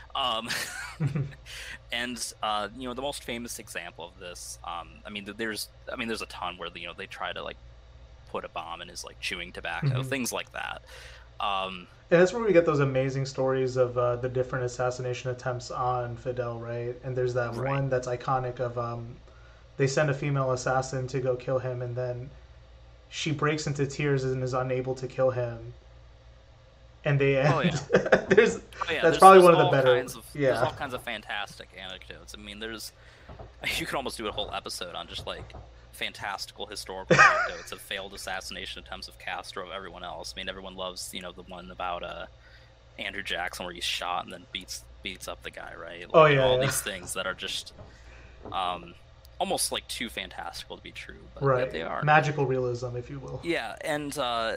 And the most famous example of this, there's a ton where they try to put a bomb in his chewing tobacco, things like that. And that's where we get those amazing stories of the different assassination attempts on Fidel, right? And there's that one that's iconic of they send a female assassin to go kill him, and then she breaks into tears and is unable to kill him. And they end. That's probably one of the better. There's all kinds of fantastic anecdotes. I mean, there's You could almost do a whole episode on just like fantastical historical anecdotes of failed assassination attempts of Castro, of everyone else. I mean, everyone loves, the one about Andrew Jackson where he's shot and then beats up the guy, right? Like, Oh, yeah, all yeah. these things that are just almost like too fantastical to be true, but Right. yet they are. Magical realism, if you will. Yeah, and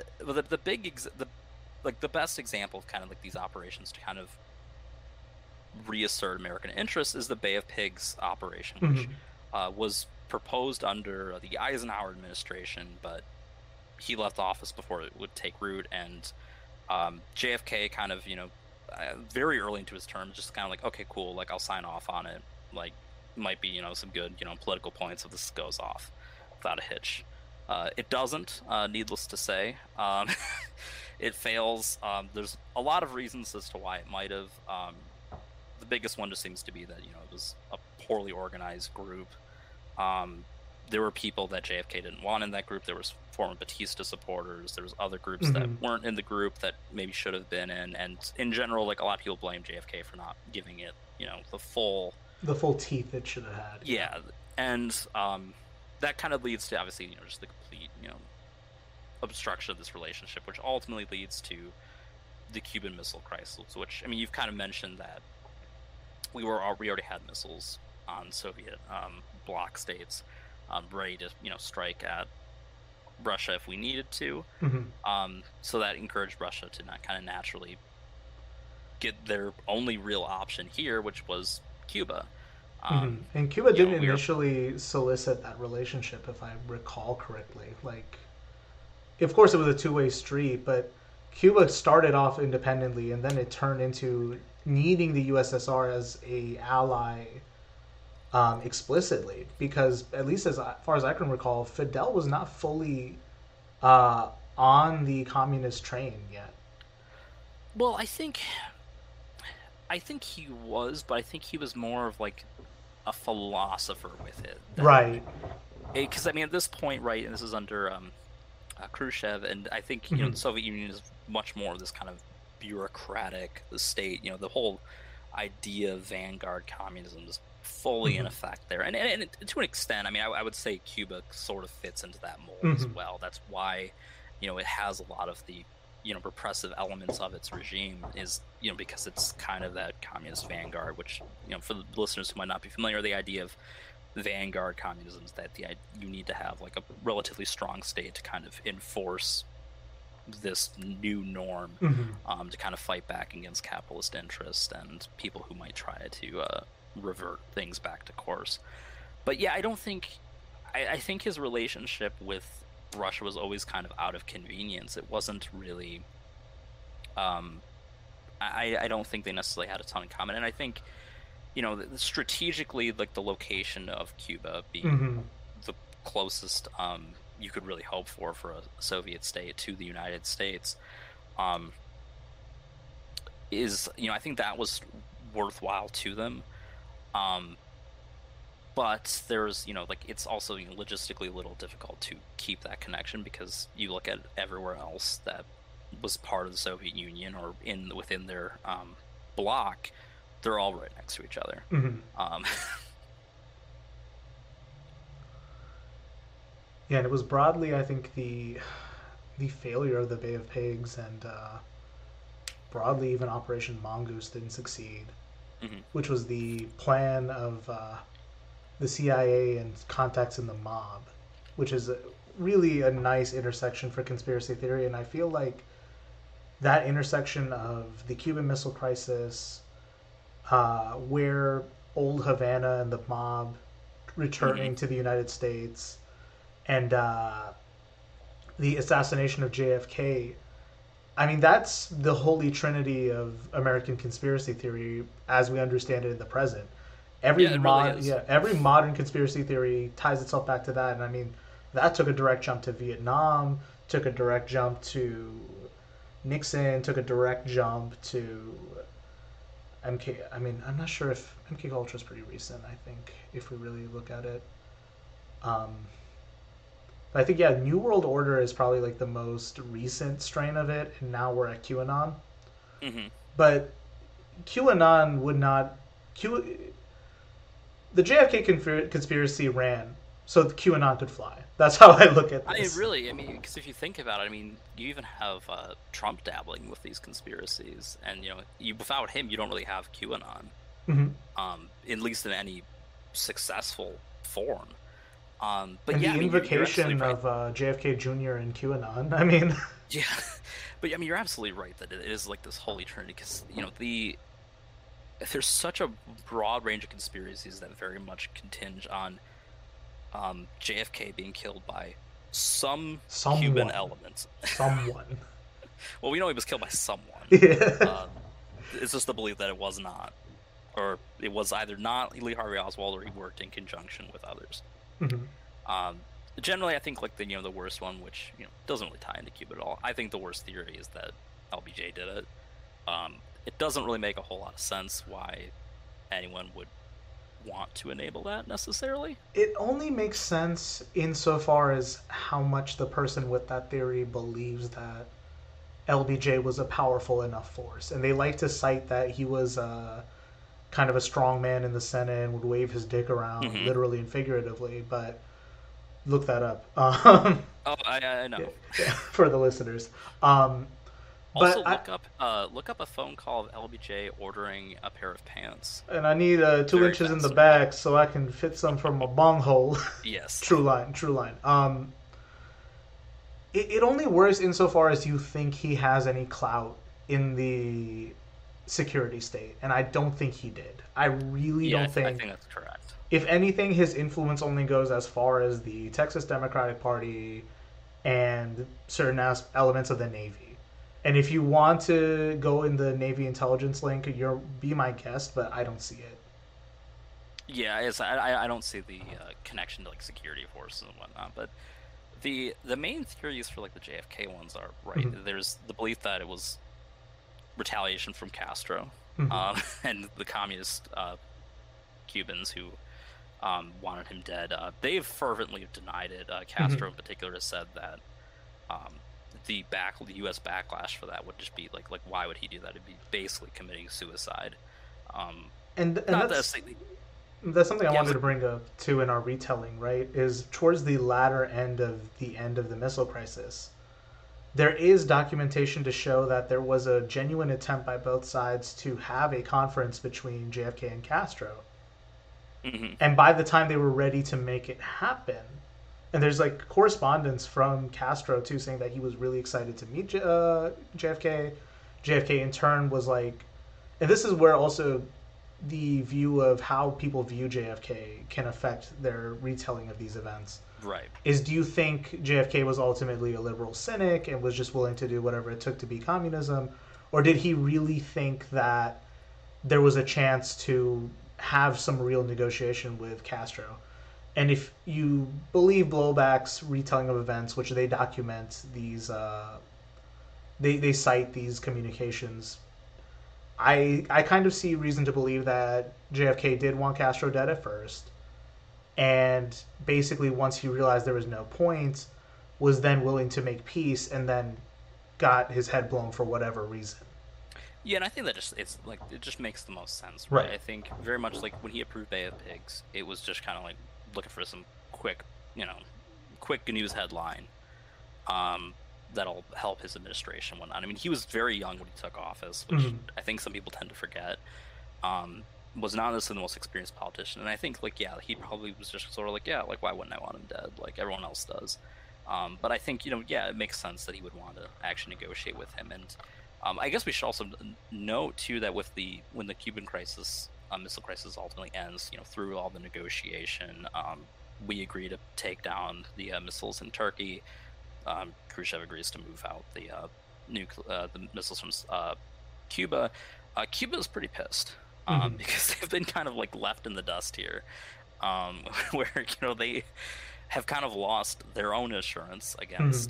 the best example of kind of like these operations to kind of reassert American interests is the Bay of Pigs operation, which was proposed under the Eisenhower administration, but he left office before it would take root, and JFK kind of, very early into his term, just kind of like, okay, cool, like I'll sign off on it, like might be, some good, political points if this goes off without a hitch. It doesn't, needless to say. It fails. There's a lot of reasons as to why it might have. The biggest one just seems to be that, it was a poorly organized group. There were people that JFK didn't want in that group. There was former Batista supporters. There was other groups that weren't in the group that maybe should have been in. And in general, like, a lot of people blame JFK for not giving it, the full teeth it should have had. Yeah, and that kind of leads to, obviously, just the complete, obstruction of this relationship, which ultimately leads to the Cuban Missile Crisis, which, I mean, you've kind of mentioned that we already had missiles on Soviet bloc states ready to, strike at Russia if we needed to. So that encouraged Russia to not kind of naturally get their only real option here, which was Cuba. And Cuba didn't initially solicit that relationship, if I recall correctly. Like, of course, it was a two-way street, but Cuba started off independently, and then it turned into needing the USSR as a ally explicitly, because at least as far as I can recall, Fidel was not fully on the communist train yet. Well, I think he was, but I think he was more of like a philosopher with it. Right. Because, I mean, at this point, right, and this is under Khrushchev, and I think, the Soviet Union is much more of this kind of bureaucratic state. The whole idea of vanguard communism is fully in effect there. And to an extent, I mean, I would say Cuba sort of fits into that mold as well. That's why, it has a lot of the, repressive elements of its regime is, because it's kind of that communist vanguard, which, for the listeners who might not be familiar, the idea of vanguard communism is that you need to have like a relatively strong state to kind of enforce this new norm, to kind of fight back against capitalist interest and people who might try to revert things back to course. But yeah, I think his relationship with Russia was always kind of out of convenience. It wasn't really I don't think they necessarily had a ton in common, and I think strategically, like the location of Cuba being the closest you could really hope for a Soviet state to the United States is I think that was worthwhile to them, but there's like it's also logistically a little difficult to keep that connection, because you look at everywhere else that was part of the Soviet Union or within their bloc, they're all right next to each other. Yeah, and it was broadly, I think, the failure of the Bay of Pigs, and broadly even Operation Mongoose didn't succeed, which was the plan of the CIA and contacts in the mob, which is really a nice intersection for conspiracy theory. And I feel like that intersection of the Cuban Missile Crisis, where old Havana and the mob returning to the United States, and the assassination of JFK, I mean, that's the holy trinity of American conspiracy theory as we understand it in the present. Every modern conspiracy theory ties itself back to that. And I mean, that took a direct jump to Vietnam, took a direct jump to Nixon, took a direct jump to MK. I mean, I'm not sure if MK Ultra is pretty recent, I think, if we really look at it. But I think, yeah, New World Order is probably like the most recent strain of it, and now we're at QAnon. But QAnon would not... the JFK conspiracy ran so the QAnon could fly. That's how I look at this. I mean, because if you think about it, I mean, you even have Trump dabbling with these conspiracies, and without him, you don't really have QAnon, at least in any successful form. But and yeah, the invocation of JFK Jr. and QAnon. I mean, yeah, but I mean, you're absolutely right that it is like this holy trinity, because there's such a broad range of conspiracies that very much continge on JFK being killed by someone. Cuban elements. Someone. Well, we know he was killed by someone. Yeah. It's just the belief that it was not, or it was either not Lee Harvey Oswald, or he worked in conjunction with others. Generally, I think like the worst one, which doesn't really tie into Cuba at all. I think the worst theory is that LBJ did it. It doesn't really make a whole lot of sense why anyone would want to enable that necessarily. It only makes sense insofar as how much the person with that theory believes that LBJ was a powerful enough force. And they like to cite that he was kind of a strong man in the Senate and would wave his dick around, literally and figuratively, but look that up. I know. Yeah, for the listeners. Also, look up a phone call of LBJ ordering a pair of pants. And I need 2 inches in the back so I can fit some from a bunghole. Yes. True line. It only works insofar as you think he has any clout in the security state, and I don't think he did. I really don't think... I think that's correct. If anything, his influence only goes as far as the Texas Democratic Party and certain elements of the Navy. And if you want to go in the Navy intelligence link, be my guest, but I don't see it. Yeah, I don't see the connection to like security forces and whatnot. But the main theories for like the JFK ones are right. There's the belief that it was retaliation from Castro and the communist Cubans who wanted him dead. They've fervently denied it. Castro in particular has said that. The U.S. backlash for that would just be like why would he do that? It'd be basically committing suicide. And that's something I wanted to bring up too in our retelling, right? Is towards the latter end of the missile crisis, there is documentation to show that there was a genuine attempt by both sides to have a conference between JFK and Castro. And by the time they were ready to make it happen. And there's like correspondence from Castro too saying that he was really excited to meet JFK. JFK in turn was like, and this is where also the view of how people view JFK can affect their retelling of these events. Right. Do you think JFK was ultimately a liberal cynic and was just willing to do whatever it took to be communism? Or did he really think that there was a chance to have some real negotiation with Castro? And if you believe Blowback's retelling of events, which they document these, they cite these communications, I kind of see reason to believe that JFK did want Castro dead at first, and basically once he realized there was no point, was then willing to make peace, and then got his head blown for whatever reason. Yeah, and I think that it just makes the most sense, right? I think very much like when he approved Bay of Pigs, it was just kind of like looking for some quick news headline that'll help his administration and whatnot. I mean, he was very young when he took office, which I think some people tend to forget. Was not necessarily the most experienced politician, and I think he probably was just sort of why wouldn't I want him dead like everyone else does? But I think it makes sense that he would want to actually negotiate with him. And I guess we should also note too that when the Cuban crisis, missile crisis ultimately ends, through all the negotiation, we agree to take down the missiles in Turkey. Khrushchev agrees to move out the missiles from Cuba. Cuba is pretty pissed because they've been kind of left in the dust here, where they have kind of lost their own assurance against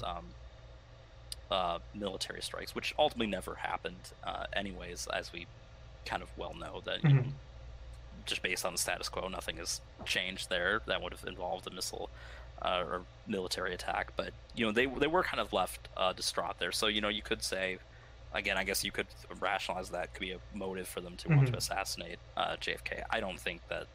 military strikes, which ultimately never happened anyways, as we kind of well know that just based on the status quo, nothing has changed there that would have involved a missile or military attack. But they were kind of left distraught there. So you could say, again, I guess you could rationalize that could be a motive for them to want to assassinate JFK. I don't think that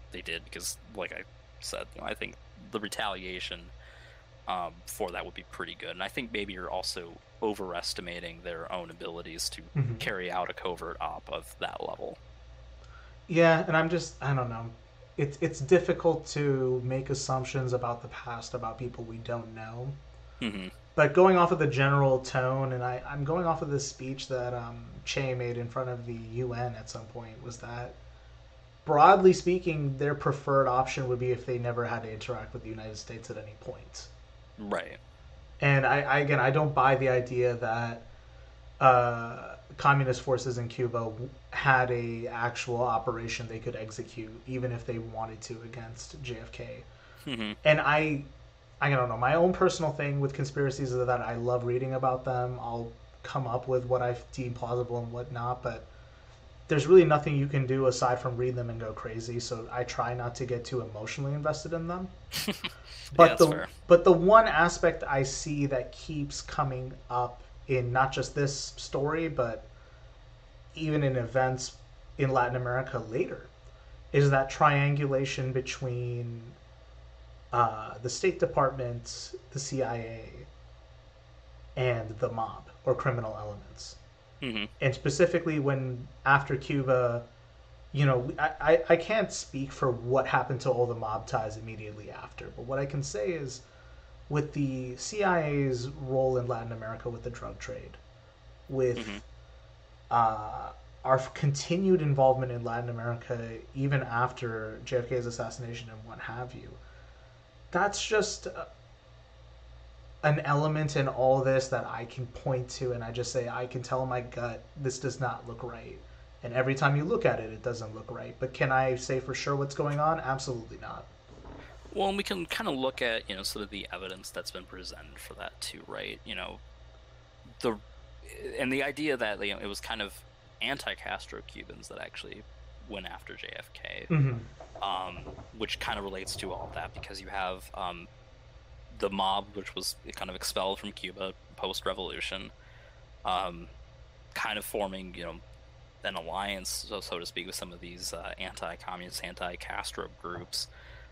they did, because, like I said, I think the retaliation for that would be pretty good. And I think maybe you're also overestimating their own abilities to carry out a covert op of that level. Yeah, and I don't know. It's difficult to make assumptions about the past about people we don't know. Mm-hmm. But going off of the general tone, and I'm going off of this speech that Che made in front of the UN at some point, was that, broadly speaking, their preferred option would be if they never had to interact with the United States at any point. Right. And I don't buy the idea that communist forces in Cuba had a actual operation they could execute, even if they wanted to, against JFK. Mm-hmm. And I don't know. My own personal thing with conspiracies is that I love reading about them. I'll come up with what I deem plausible and whatnot, but there's really nothing you can do aside from read them and go crazy. So I try not to get too emotionally invested in them. But but the one aspect I see that keeps coming up in not just this story, but even in events in Latin America later, is that triangulation between the State Department, the CIA, and the mob or criminal elements. Mm-hmm. And specifically when after Cuba, I can't speak for what happened to all the mob ties immediately after, but what I can say is with the CIA's role in Latin America with the drug trade, with our continued involvement in Latin America even after JFK's assassination and what have you, that's just an element in all this that I can point to, and I just say, I can tell in my gut, this does not look right. And every time you look at it, it doesn't look right. But can I say for sure what's going on? Absolutely not. Well, and we can kind of look at, sort of the evidence that's been presented for that too, right? The idea that, it was kind of anti-Castro Cubans that actually went after JFK, which kind of relates to all of that, because you have the mob, which was kind of expelled from Cuba post-revolution, kind of forming, an alliance, so to speak, with some of these anti-communist, anti-Castro groups.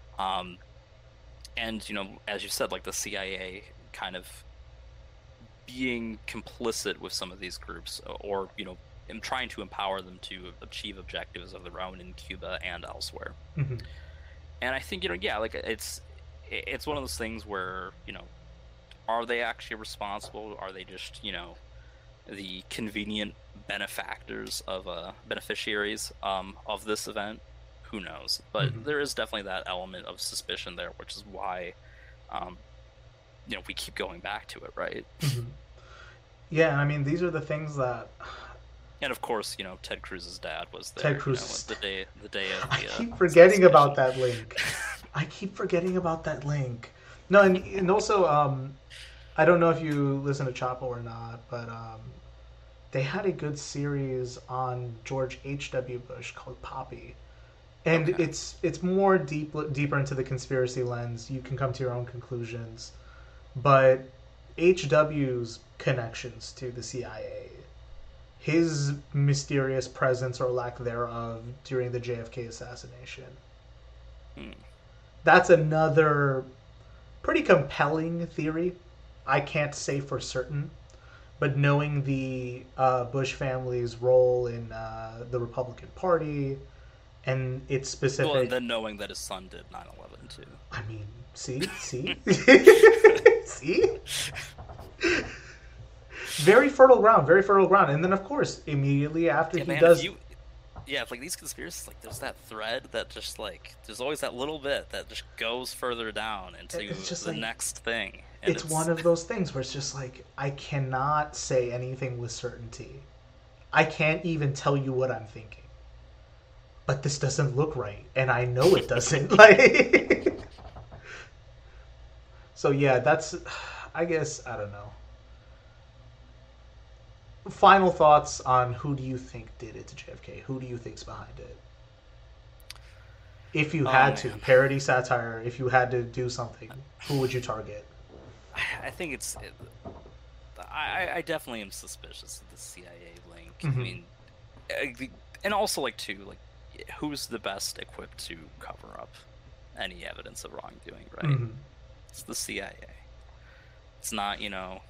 And, as you said, like the CIA kind of being complicit with some of these groups, or, and trying to empower them to achieve objectives of their own in Cuba and elsewhere. Mm-hmm. And I think, it's one of those things where, are they actually responsible? Are they just, the convenient benefactors of beneficiaries of this event? Who knows? But there is definitely that element of suspicion there, which is why, we keep going back to it, right? Mm-hmm. Yeah, and I mean, these are the things that. And of course, Ted Cruz's dad was there. Ted Cruz. The day of the. I keep forgetting about that link. No, and also, I don't know if you listen to Chapo or not, but they had a good series on George H.W. Bush called Poppy. And it's more deeper into the conspiracy lens. You can come to your own conclusions. But H.W.'s connections to the CIA, his mysterious presence or lack thereof during the JFK assassination, that's another pretty compelling theory. I can't say for certain, but knowing the Bush family's role in the Republican Party and its specific... Well, and then knowing that his son did 9/11 too. I mean, see? See? Very fertile ground. And then, of course, immediately after does... If these conspiracies, there's that thread that just, there's always that little bit that just goes further down into the next thing. And it's one of those things where it's just I cannot say anything with certainty. I can't even tell you what I'm thinking. But this doesn't look right, and I know it doesn't. So yeah, that's, I guess, I don't know. Final thoughts on who do you think did it to JFK? Who do you think's behind it? If you had to, parody, satire, if you had to do something, who would you target? I think I definitely am suspicious of the CIA link. Mm-hmm. I mean, and also, who's the best equipped to cover up any evidence of wrongdoing, right? Mhm. It's the CIA. It's not,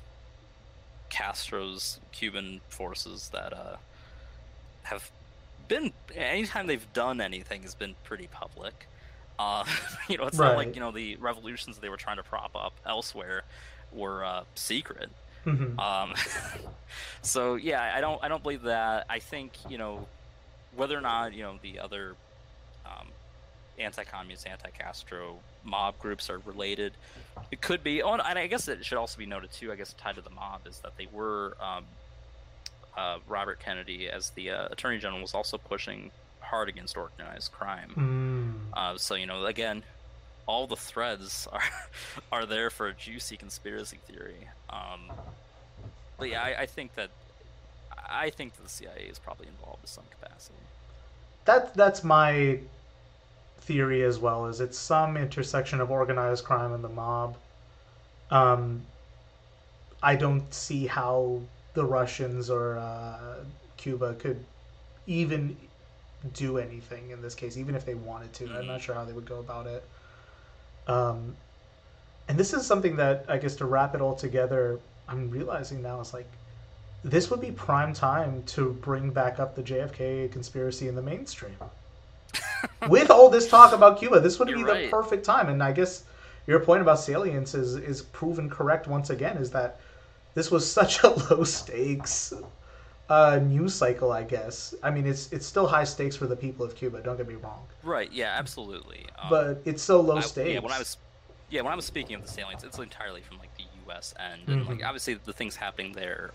Castro's Cuban forces that have been, anytime they've done anything has been pretty public. It's not like, Right. the revolutions they were trying to prop up elsewhere were secret. Mhm. So yeah, I don't believe that. I think, whether or not, the other anti-communist, anti-Castro mob groups are related, it could be. Oh, and I guess it should also be noted too, I guess tied to the mob, is that they were Robert Kennedy, as the Attorney General, was also pushing hard against organized crime. So again, all the threads are there for a juicy conspiracy theory. But yeah, I think that the CIA is probably involved in some capacity. That's my theory as well. Is it's some intersection of organized crime and the mob. I don't see how the Russians or Cuba could even do anything in this case, even if they wanted to. I'm not sure how they would go about it. And this is something that, I guess, to wrap it all together, I'm realizing now is like, this would be prime time to bring back up the JFK conspiracy in the mainstream. With all this talk about Cuba, this would be the perfect time. And I guess your point about salience is proven correct once again, is that this was such a low stakes news cycle, I guess. I mean, it's still high stakes for the people of Cuba, don't get me wrong. Right, yeah, absolutely. But it's so low stakes. When I was speaking of the salience, it's entirely from like the U.S. end, and like obviously the things happening there,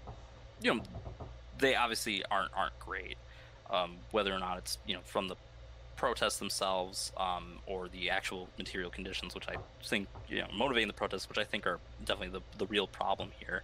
they obviously aren't great. Whether or not it's from the protests themselves, or the actual material conditions, which I think motivating the protests, which I think are definitely the real problem here.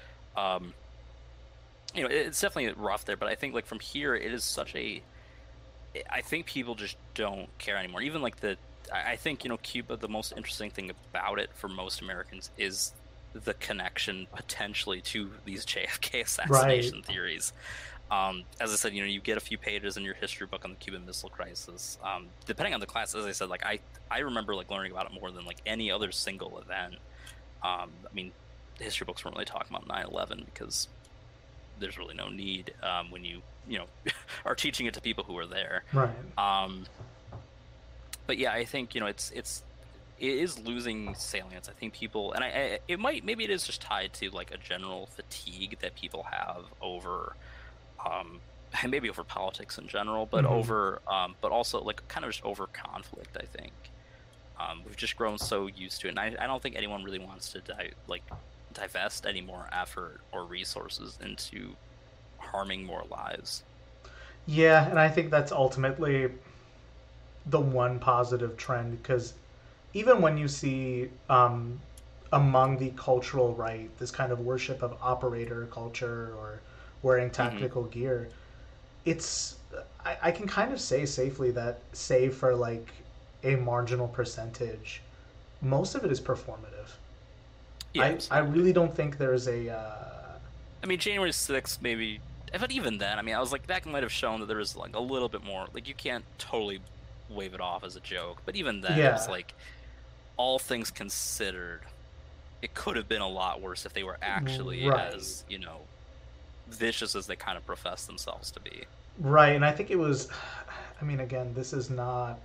It's definitely rough there, but I think like from here, it is such a. I think people just don't care anymore. Even like I think Cuba. The most interesting thing about it for most Americans is the connection potentially to these JFK assassination theories. As I said, you get a few pages in your history book on the Cuban Missile Crisis. Depending on the class, as I said, like I remember like learning about it more than like any other single event. I mean, the history books weren't really talking about 9/11 because there's really no need when you are teaching it to people who are there. Right. But yeah, I think it is losing salience. I think people, and maybe it is just tied to like a general fatigue that people have over, and maybe over politics in general, but over, but also like kind of just over conflict. I think we've just grown so used to it, and I don't think anyone really wants to divest any more effort or resources into harming more lives. Yeah, and I think that's ultimately the one positive trend, because even when you see among the cultural right this kind of worship of operator culture or wearing tactical gear, it's I can kind of say safely that, save for like a marginal percentage, most of it is performative. Yeah, I really don't think there's a I mean, January 6th maybe, but even then, I mean, I was like, that might have shown that there was like a little bit more, like you can't totally wave it off as a joke, but even then it was like, all things considered, it could have been a lot worse if they were actually as vicious as they kind of profess themselves to be. Right, and I think it was, I mean, again, this is not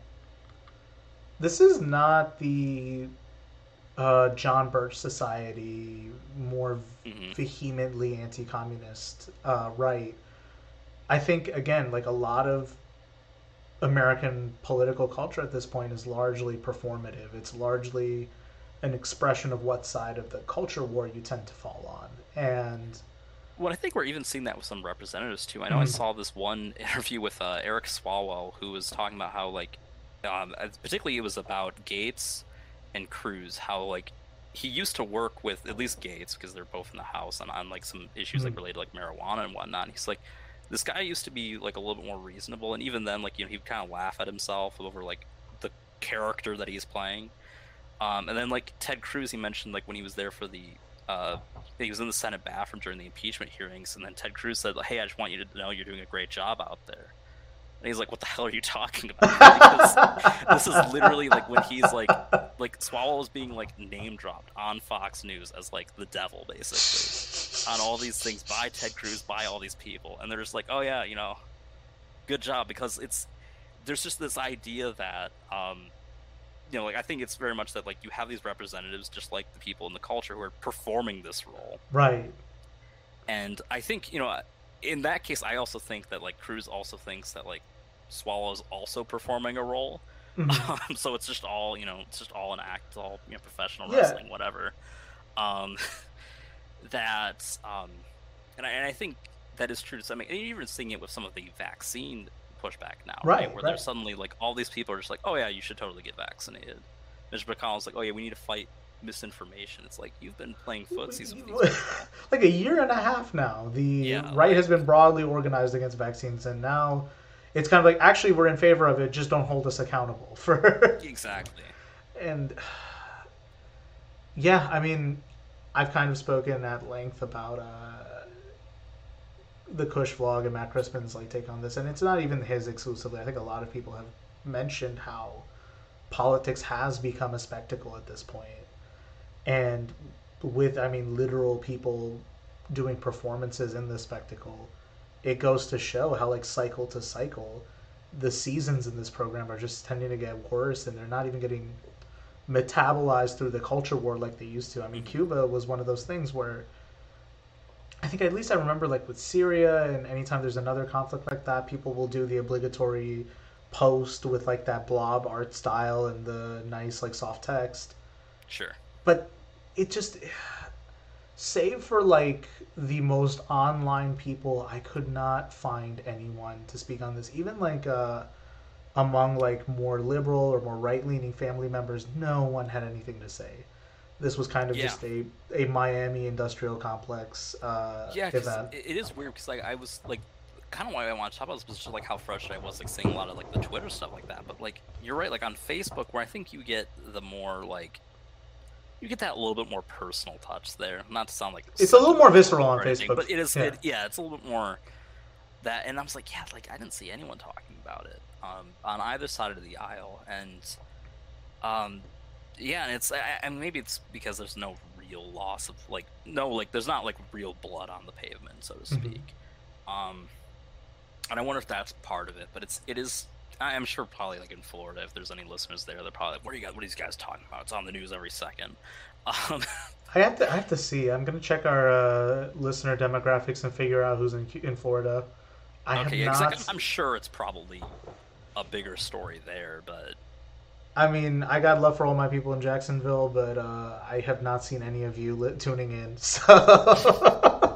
the John Birch Society, more vehemently anti-communist right. I think, again, like a lot of American political culture at this point is largely performative. It's largely an expression of what side of the culture war you tend to fall on. And well, I think we're even seeing that with some representatives too. I know I saw this one interview with Eric Swalwell, who was talking about how like, particularly it was about Gates and Cruz, how like he used to work with at least Gates because they're both in the House on like some issues like related to like marijuana and whatnot. And he's like, this guy used to be like a little bit more reasonable, and even then, like he'd kind of laugh at himself over like the character that he's playing. And then like Ted Cruz, he mentioned like when he was there for the he was in the Senate bathroom during the impeachment hearings, and then Ted Cruz said, "Hey, I just want you to know you're doing a great job out there." And he's like, "What the hell are you talking about?" Because this is literally like when he's like Swalwell is being like name dropped on Fox News as like the devil, basically, on all these things by Ted Cruz, by all these people, and they're just like, "Oh yeah, good job," because there's just this idea that like I think it's very much that like you have these representatives just like the people in the culture who are performing this role, Right. and I think in that case, I also think that like Cruz also thinks that like Swalwell is also performing a role. Mhm. So it's just all it's just all an act, it's all professional Yeah. wrestling, whatever. That and I think that is true. I mean, even seeing it with some of the vaccine pushback now, Right, Where right. there's suddenly like all these people are just like, oh yeah, you should totally get vaccinated. Mitch McConnell's like, oh yeah, we need to fight misinformation. It's like you've been playing footsies with these people. Like a year and a half now, the Yeah, right like- has been broadly organized against vaccines, and now it's kind of like, actually, we're in favor of it, just don't hold us accountable for. Exactly. And yeah, I mean, I've kind of spoken at length about the Kush vlog and Matt Crispin's like take on this, and it's not even his exclusively. I think a lot of people have mentioned how politics has become a spectacle at this point, and with literal people doing performances in this spectacle, it goes to show how like cycle to cycle the seasons in this program are just tending to get worse, and they're not even getting metabolized through the culture war like they used to. I mean, Cuba was one of those things where I think, at least I remember, like with Syria, and anytime there's another conflict like that, people will do the obligatory post with like that blob art style and the nice like soft text. Sure. But it just, save for like the most online people, I could not find anyone to speak on this. Even like among like more liberal or more right-leaning family members, no one had anything to say. This was kind of just a Miami industrial complex Yeah, 'cause event. it is weird because like I was like kind of why I want to talk about this was just like how frustrated I was like seeing a lot of like the Twitter stuff like that. But like you're right, like on Facebook where I think you get the more like you get that little bit more personal touch there. Not to sound like It's a little more visceral on or anything, Facebook. but it is Yeah. it's a little bit more that. And I was like, yeah, like I didn't see anyone talking about it on either side of the aisle, and yeah, and it's and maybe it's because there's no real loss of like there's not like real blood on the pavement, so to speak. And I wonder if that's part of it, but it is. I'm sure probably like in Florida, if there's any listeners there, they're probably like, what are these guys talking about? It's on the news every second. I have to see. I'm gonna check our listener demographics and figure out who's in Florida. I okay, have yeah, not. I'm sure it's probably a bigger story there, but I mean, I got love for all my people in Jacksonville, but I have not seen any of you tuning in. So,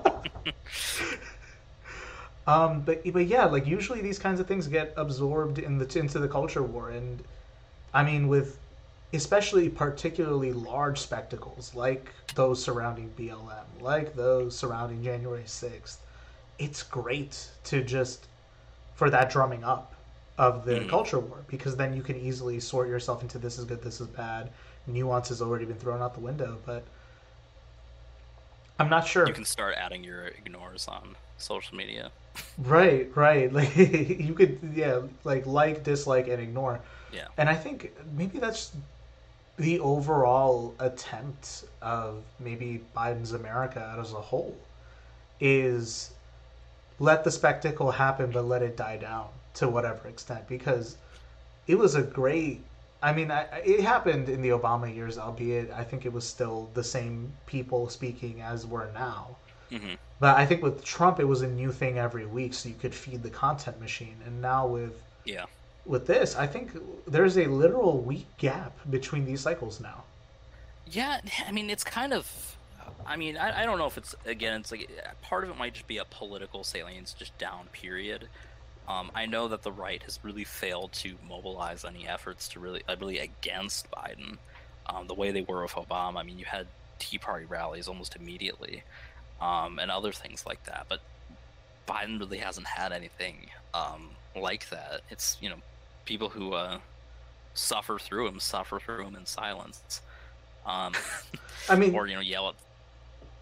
but yeah, like usually these kinds of things get absorbed into the culture war, and I mean with especially particularly large spectacles like those surrounding BLM, like those surrounding January 6th. It's great to just for that drumming up of the culture war, because then you can easily sort yourself into this is good, this is bad. Nuance has already been thrown out the window, but I'm not sure. you can start adding your ignores on social media. Right. Like you could, yeah, like, dislike, and ignore. Yeah. And I think maybe that's the overall attempt of maybe Biden's America as a whole is let the spectacle happen, but let it die down to whatever extent, because it was a great. I mean, it happened in the Obama years, albeit I think it was still the same people speaking as we're now. Mm-hmm. But I think with Trump, it was a new thing every week, so you could feed the content machine. And now with this, I think there's a literal week gap between these cycles now. Yeah, I mean, it's kind of. I mean, I don't know if it's again. It's like part of it might just be a political salience, just down. Period. I know that the right has really failed to mobilize any efforts to really against Biden, the way they were with Obama. I mean, you had Tea Party rallies almost immediately, and other things like that. But Biden really hasn't had anything like that. It's people who suffer through him in silence. I mean, or yell at.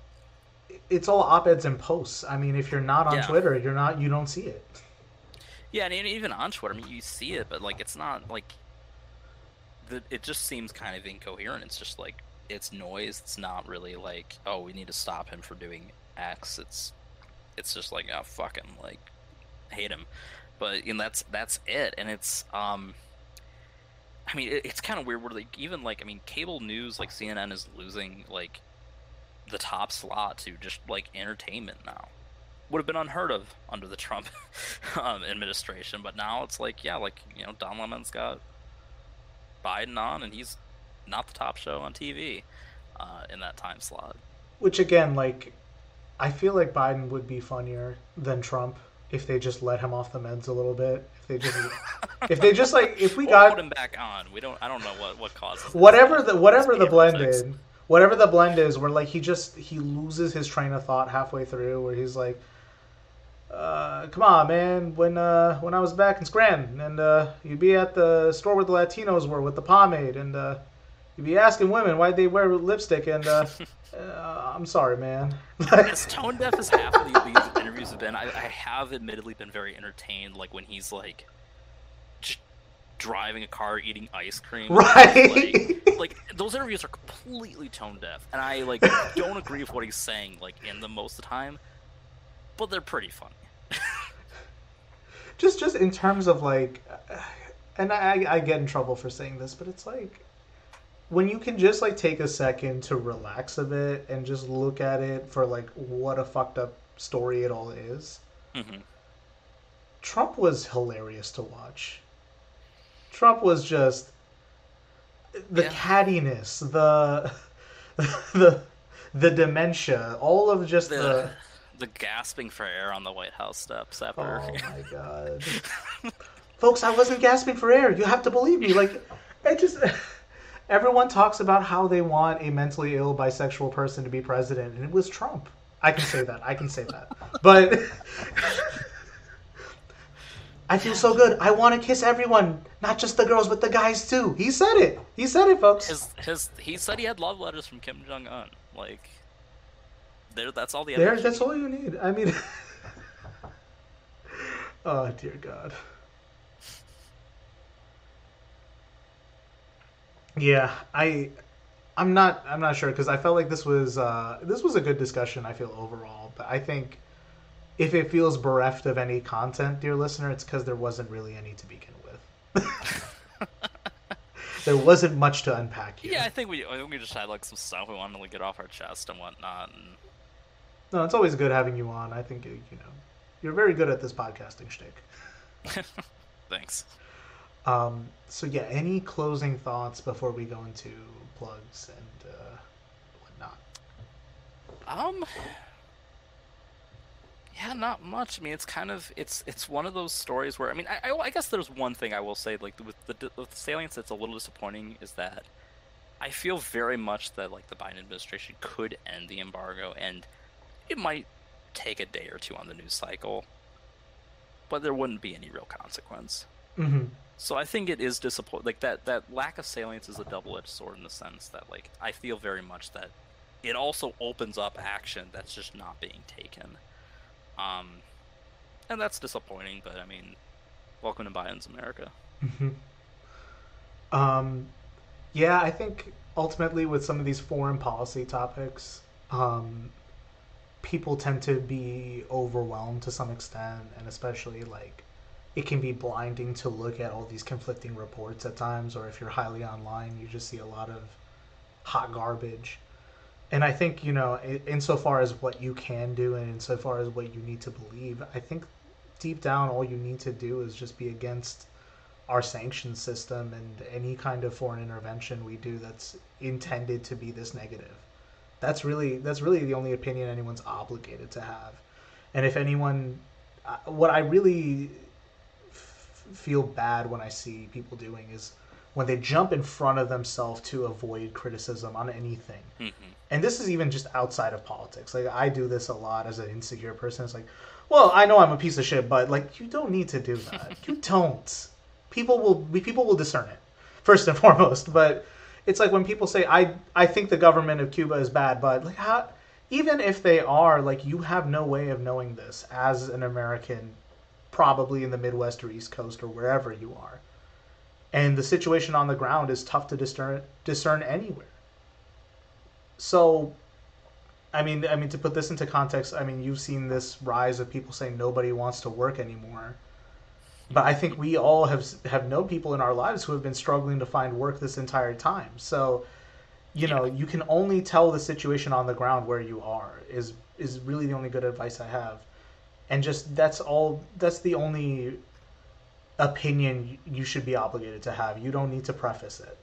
It's all op-eds and posts. I mean, if you're not on Twitter, you don't see it. Yeah, and even on Twitter, I mean, you see it, but like it's not like it just seems kind of incoherent. It's just like it's noise. It's not really like, oh, we need to stop him for doing X. It's just like, oh, fuck him, like hate him. But that's it, and it's I mean, it's kind of weird where like even like I mean, cable news like CNN is losing like the top slot to just like entertainment now. Would have been unheard of under the Trump administration, but now it's like, yeah, like, you know, Don Lemon's got Biden on, and he's not the top show on TV in that time slot. Which again, like, I feel like Biden would be funnier than Trump if they just let him off the meds a little bit. If we We'll got put him back on. I don't know what causes it. whatever the blend fixed. is, whatever the blend is, where like he loses his train of thought halfway through, where he's like, come on, man. When I was back in Scranton, and you'd be at the store where the Latinos were with the pomade, and you'd be asking women why they wear lipstick, and I'm sorry, man. As tone deaf as half of these interviews have been, I have admittedly been very entertained. Like when he's like just driving a car, eating ice cream, Right. Like those interviews are completely tone deaf, and I like don't agree with what he's saying like in them most of the time, but they're pretty funny. just in terms of like, and I get in trouble for saying this, but it's like when you can just like take a second to relax a bit and just look at it for like what a fucked up story it all is. Mm-hmm. Trump was hilarious to watch. Trump was just the cattiness, the dementia, all of just the gasping for air on the White House steps after. Oh my god. Folks, I wasn't gasping for air. You have to believe me. Like, it just everyone talks about how they want a mentally ill bisexual person to be president, and it was Trump. I can say that. But I feel so good. I want to kiss everyone, not just the girls, but the guys too. He said it. He said it, folks. He said he had love letters from Kim Jong Un. Like, that's all the evidence. That's all you need. I mean, oh dear God. Yeah, I'm not sure because I felt like this was a good discussion. I feel overall, but I think if it feels bereft of any content, dear listener, it's because there wasn't really any to begin with. There wasn't much to unpack here. Yeah, I think we just had like some stuff we wanted to get off our chest and whatnot. And... No, it's always good having you on. I think you're very good at this podcasting shtick. Thanks. So yeah, any closing thoughts before we go into plugs and whatnot? Yeah, not much. I mean, it's kind of it's one of those stories where I mean, I guess there's one thing I will say like with the salience that's a little disappointing is that I feel very much that like the Biden administration could end the embargo and it might take a day or two on the news cycle, but there wouldn't be any real consequence. Mm-hmm. So I think it is disappointing. Like that lack of salience is a double-edged sword in the sense that like I feel very much that it also opens up action that's just not being taken. And that's disappointing, but I mean, welcome to Biden's America. Mm-hmm. Yeah, I think ultimately with some of these foreign policy topics, people tend to be overwhelmed to some extent, and especially like it can be blinding to look at all these conflicting reports at times, or if you're highly online, you just see a lot of hot garbage. And I think, insofar as what you can do and insofar as what you need to believe, I think deep down all you need to do is just be against our sanctions system and any kind of foreign intervention we do that's intended to be this negative. That's really the only opinion anyone's obligated to have. And if anyone, what I really feel bad when I see people doing is when they jump in front of themselves to avoid criticism on anything. Mm-hmm. And this is even just outside of politics. Like, I do this a lot as an insecure person. It's like, well, I know I'm a piece of shit, but like, you don't need to do that. You don't. People will discern it, first and foremost. But it's like when people say, I think the government of Cuba is bad, but like, how, even if they are, like, you have no way of knowing this as an American probably in the Midwest or East Coast or wherever you are. And the situation on the ground is tough to discern anywhere. So, I mean, to put this into context, I mean, you've seen this rise of people saying nobody wants to work anymore. But I think we all have known people in our lives who have been struggling to find work this entire time. So, you know, you can only tell the situation on the ground where you are is really the only good advice I have. And just that's the only opinion you should be obligated to have. You don't need to preface it.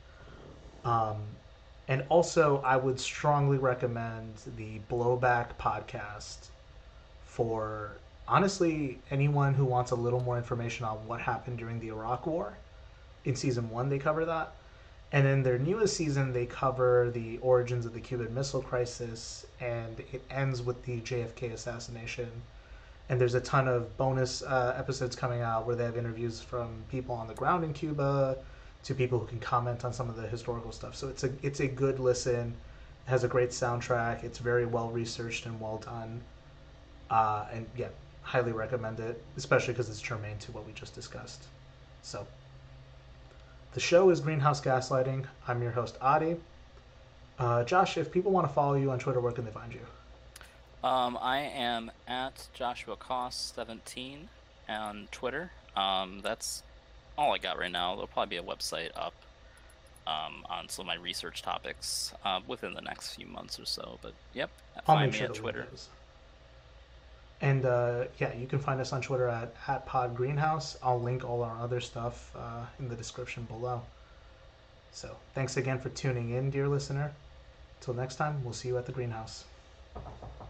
And also, I would strongly recommend the Blowback podcast for, honestly, anyone who wants a little more information on what happened during the Iraq War. In season 1, they cover that. And in their newest season, they cover the origins of the Cuban Missile Crisis, and it ends with the JFK assassination. And there's a ton of bonus episodes coming out where they have interviews from people on the ground in Cuba to people who can comment on some of the historical stuff. So it's a good listen. It has a great soundtrack. It's very well researched and well done. And yeah, highly recommend it, especially because it's germane to what we just discussed. So the show is Greenhouse Gaslighting. I'm your host, Adi. Josh, if people want to follow you on Twitter, where can they find you? I am at Joshua Koss 17 on Twitter. That's all I got right now. There'll probably be a website up on some of my research topics within the next few months or so. But yep, find me on Twitter. And yeah, you can find us on Twitter at PodGreenhouse. I'll link all our other stuff in the description below. So thanks again for tuning in, dear listener. Till next time, we'll see you at the greenhouse.